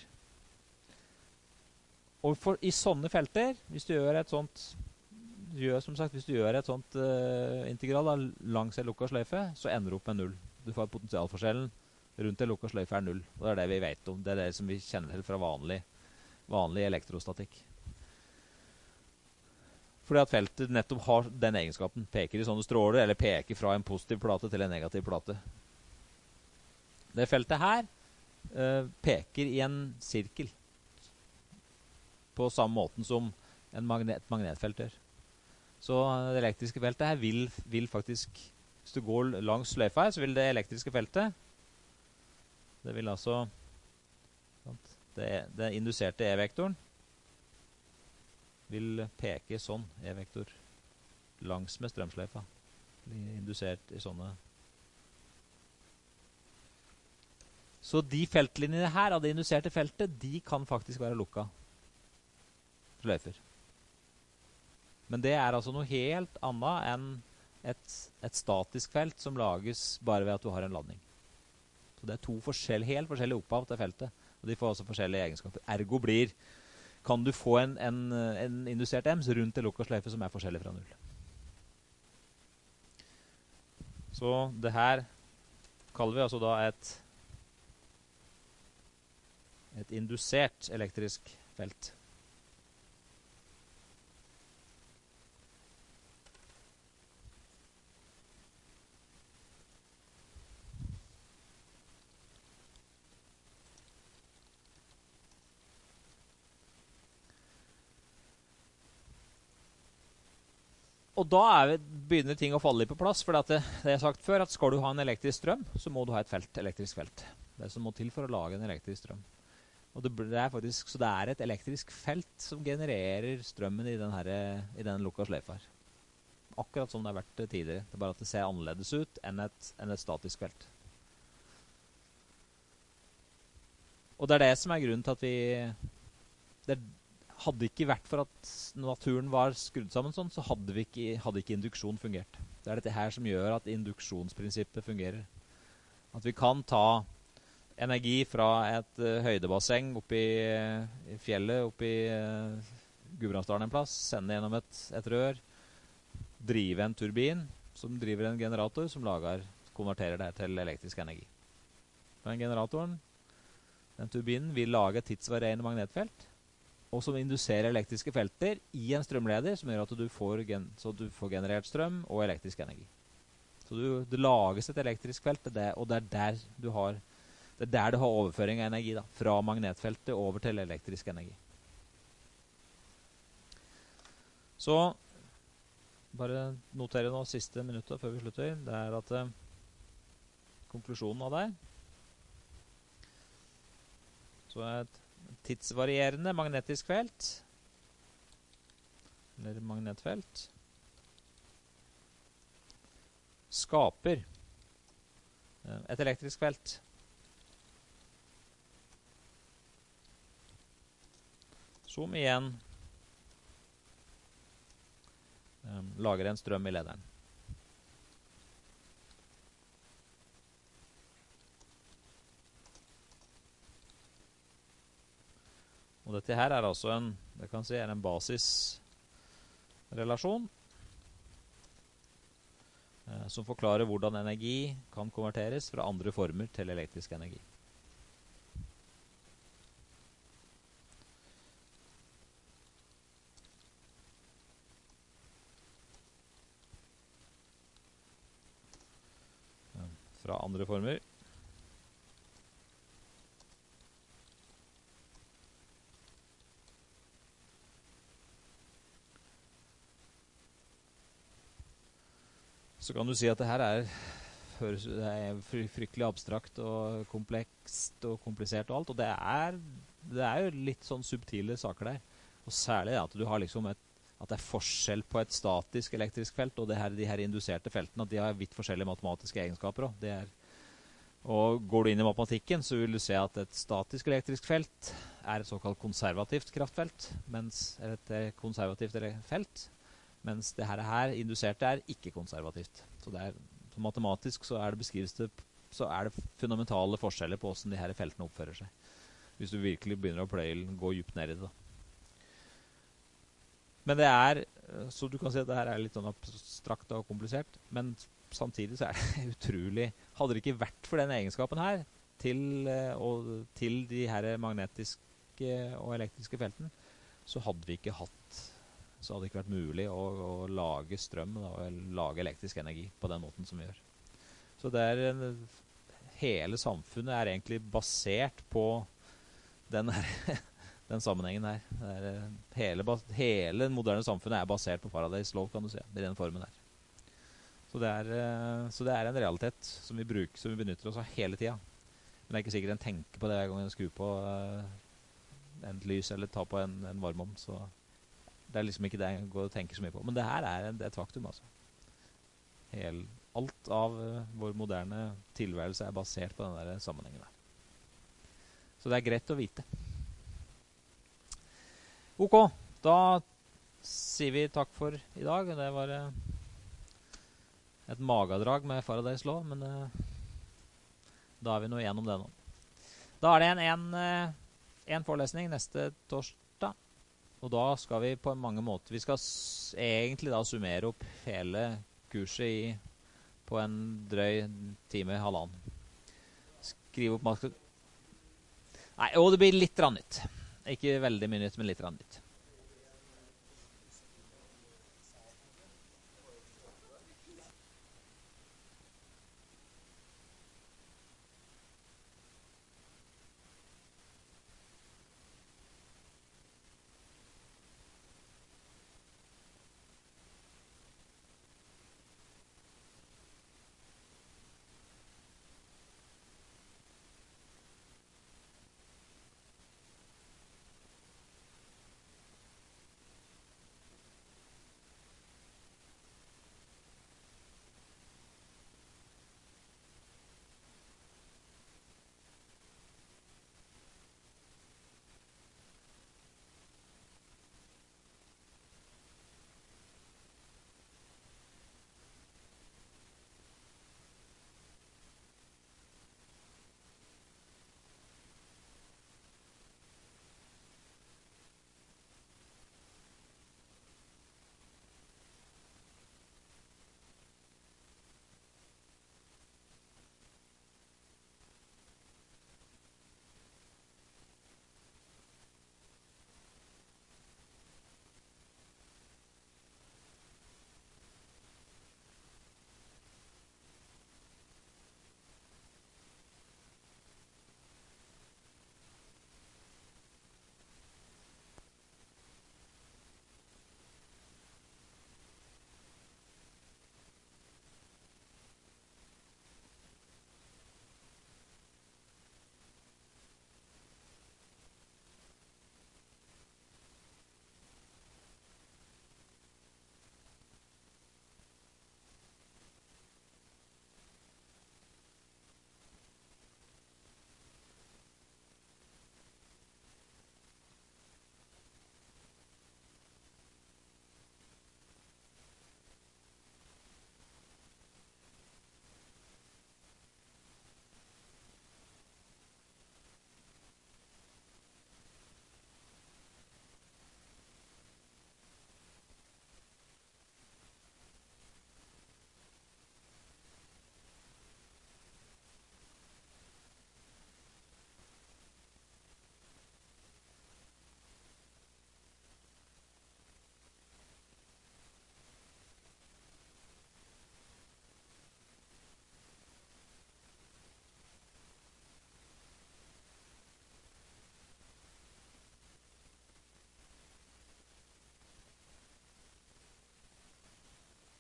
Og for, i sånne felter, hvis du gjør et sånt, gjør, som sagt, hvis du gjør et sånt uh, integral da, langs en lukket sløyfe, så ender du opp med null. Du får at potensialforskjellen rundt en lukket sløyfe er null. Og det er det vi vet om. Det er det som vi kjenner til fra vanlig, vanlig elektrostatikk. Fordi at feltet nettopp har den egenskapen. Peker i sånne stråler, eller peker fra en positiv plate til en negativ plate. Det feltet her uh, peker i en sirkel. På samme måten som en magnet, magnetfelt gjør. Så det elektriske feltet her vil, vil faktisk, hvis du går langs sløyfa her, så vil det elektriske feltet, det vil altså, det, det induserte E-vektoren, vil peke sånn, E-vektor, langs med strømsløyfa. Indusert i sånne. Så de feltlinjene her, av det induserte feltet, de kan faktisk være lukka sløyfer. Men det er altså noe helt annet enn et, et statisk felt som lages bare ved at du har en ladning. Så det er to forskjell, helt forskjellige opphav til feltet, og de får også forskjellige egenskaper. Ergo blir, kan du få en, en, en indusert ems rundt en lukket sløyfe som er forskjellig fra null. Så det her kaller vi altså da et, et indusert elektrisk felt. Og da er vi, begynner ting å falle litt på plass, for det, det jeg har sagt før, at skal du ha en elektrisk strøm, så må du ha et felt, elektrisk felt. Det som må til for å lage en elektrisk strøm. Og det, det er faktisk, så det er et elektrisk felt som genererer strømmen i den, her, i den lukka sløyfa her. Akkurat som det har vært tidligere. Det er bare at det ser annerledes ut enn et, enn et statisk felt. Og det er det som er grunnen til at vi... Det hadde ikke vært for at naturen var skrudd sammen sånn, så hadde, vi ikke, hadde ikke induksjon fungert. Det er dette her som gjør at induksjonsprinsippet fungerer. At vi kan ta energi fra et uh, høydebasseng oppe i, i fjellet, oppe i uh, Gudbrandsdalen en plass, sende gjennom et, et rør, drive en turbin som driver en generator som lager, konverterer det til elektrisk energi. Den generatoren, den turbinen, vil lage et tidsvarierende magnetfelt, og som induserer elektriske felter i en strømleder, som gjør at du får, gen så du får generert strøm og elektrisk energi. Så du, det lages et elektrisk felt, det, og det er der du har, det er der du har overføring av energi, da, fra magnetfeltet over til elektrisk energi. Så, bare notere nå siste minuttet før vi slutter, det er at eh, konklusjonen av det, så er et tidsvarierende magnetisk felt, eller magnetfelt, skaper et elektrisk felt. Som igjen um, lager en strøm i lederen. Og dette her er altså en, det kan si, er en basisrelasjon eh, som forklarer hvordan energi kan konverteres fra andre former til elektrisk energi. Fra andre former. Så kan du si at det her er, det er fryktelig abstrakt og komplekst og komplisert og alt, og det er, det er jo litt sånn subtile saker der. Og særlig at du har liksom et, at det er forskjell på et statisk elektrisk felt og det her, de her induserte feltene, at de har vidt forskjellige matematiske egenskaper også. Det er, og går du inn i matematikken, så vil du se at et statisk elektrisk felt er et såkalt konservativt kraftfelt, mens et konservativt felt, mens det her, her induserte er ikke konservativt. Så, det er, så matematisk så er det beskrives det, så er det fundamentale forskjeller på hvordan de her feltene oppfører seg. Hvis du virkelig begynner å pløye, gå dypt ned i det. Men det er, så du kan si at det her er litt sånn abstrakt og komplisert, men samtidig så er det utrolig, hadde det ikke vært for den egenskapen her, til, og, til de her magnetiske og elektriske feltene, så hadde vi ikke hatt, så hadde det ikke vært mulig å, å lage strøm da, og lage elektrisk energi på den måten som vi gjør. Så det er en, hele samfunnet er egentlig basert på den her den sammenhengen her. Det er, hele, hele moderne samfunnet er basert på Faradays lov, kan du si, i den formen her. Så det er, så det er en realitet som vi, bruker, som vi benytter oss av hele tiden. Men det er ikke sikkert en tenker på det hver gang en skrur på en lys eller tar på en, en varmeovn, så det er liksom ikke det jeg går og tenker så mye på. Men det her er en, et faktum, altså. Hel, alt av vår moderne tilværelse er basert på den der sammenhengen der. Så det er greit å vite. Ok, da sier vi takk for i dag. Det var eh, et magadrag med Faradays lov, men eh, da er vi nå gjennom det nå. Da er det en, en, en forelesning neste torsdag, og da skal vi på mange måter, vi skal s egentlig da summere opp hele kurset i, på en drøy time, halvannen. Skrive opp masse. Nei, og det blir litt rann nytt. Ikke veldig mye nytt, men litt rann nytt.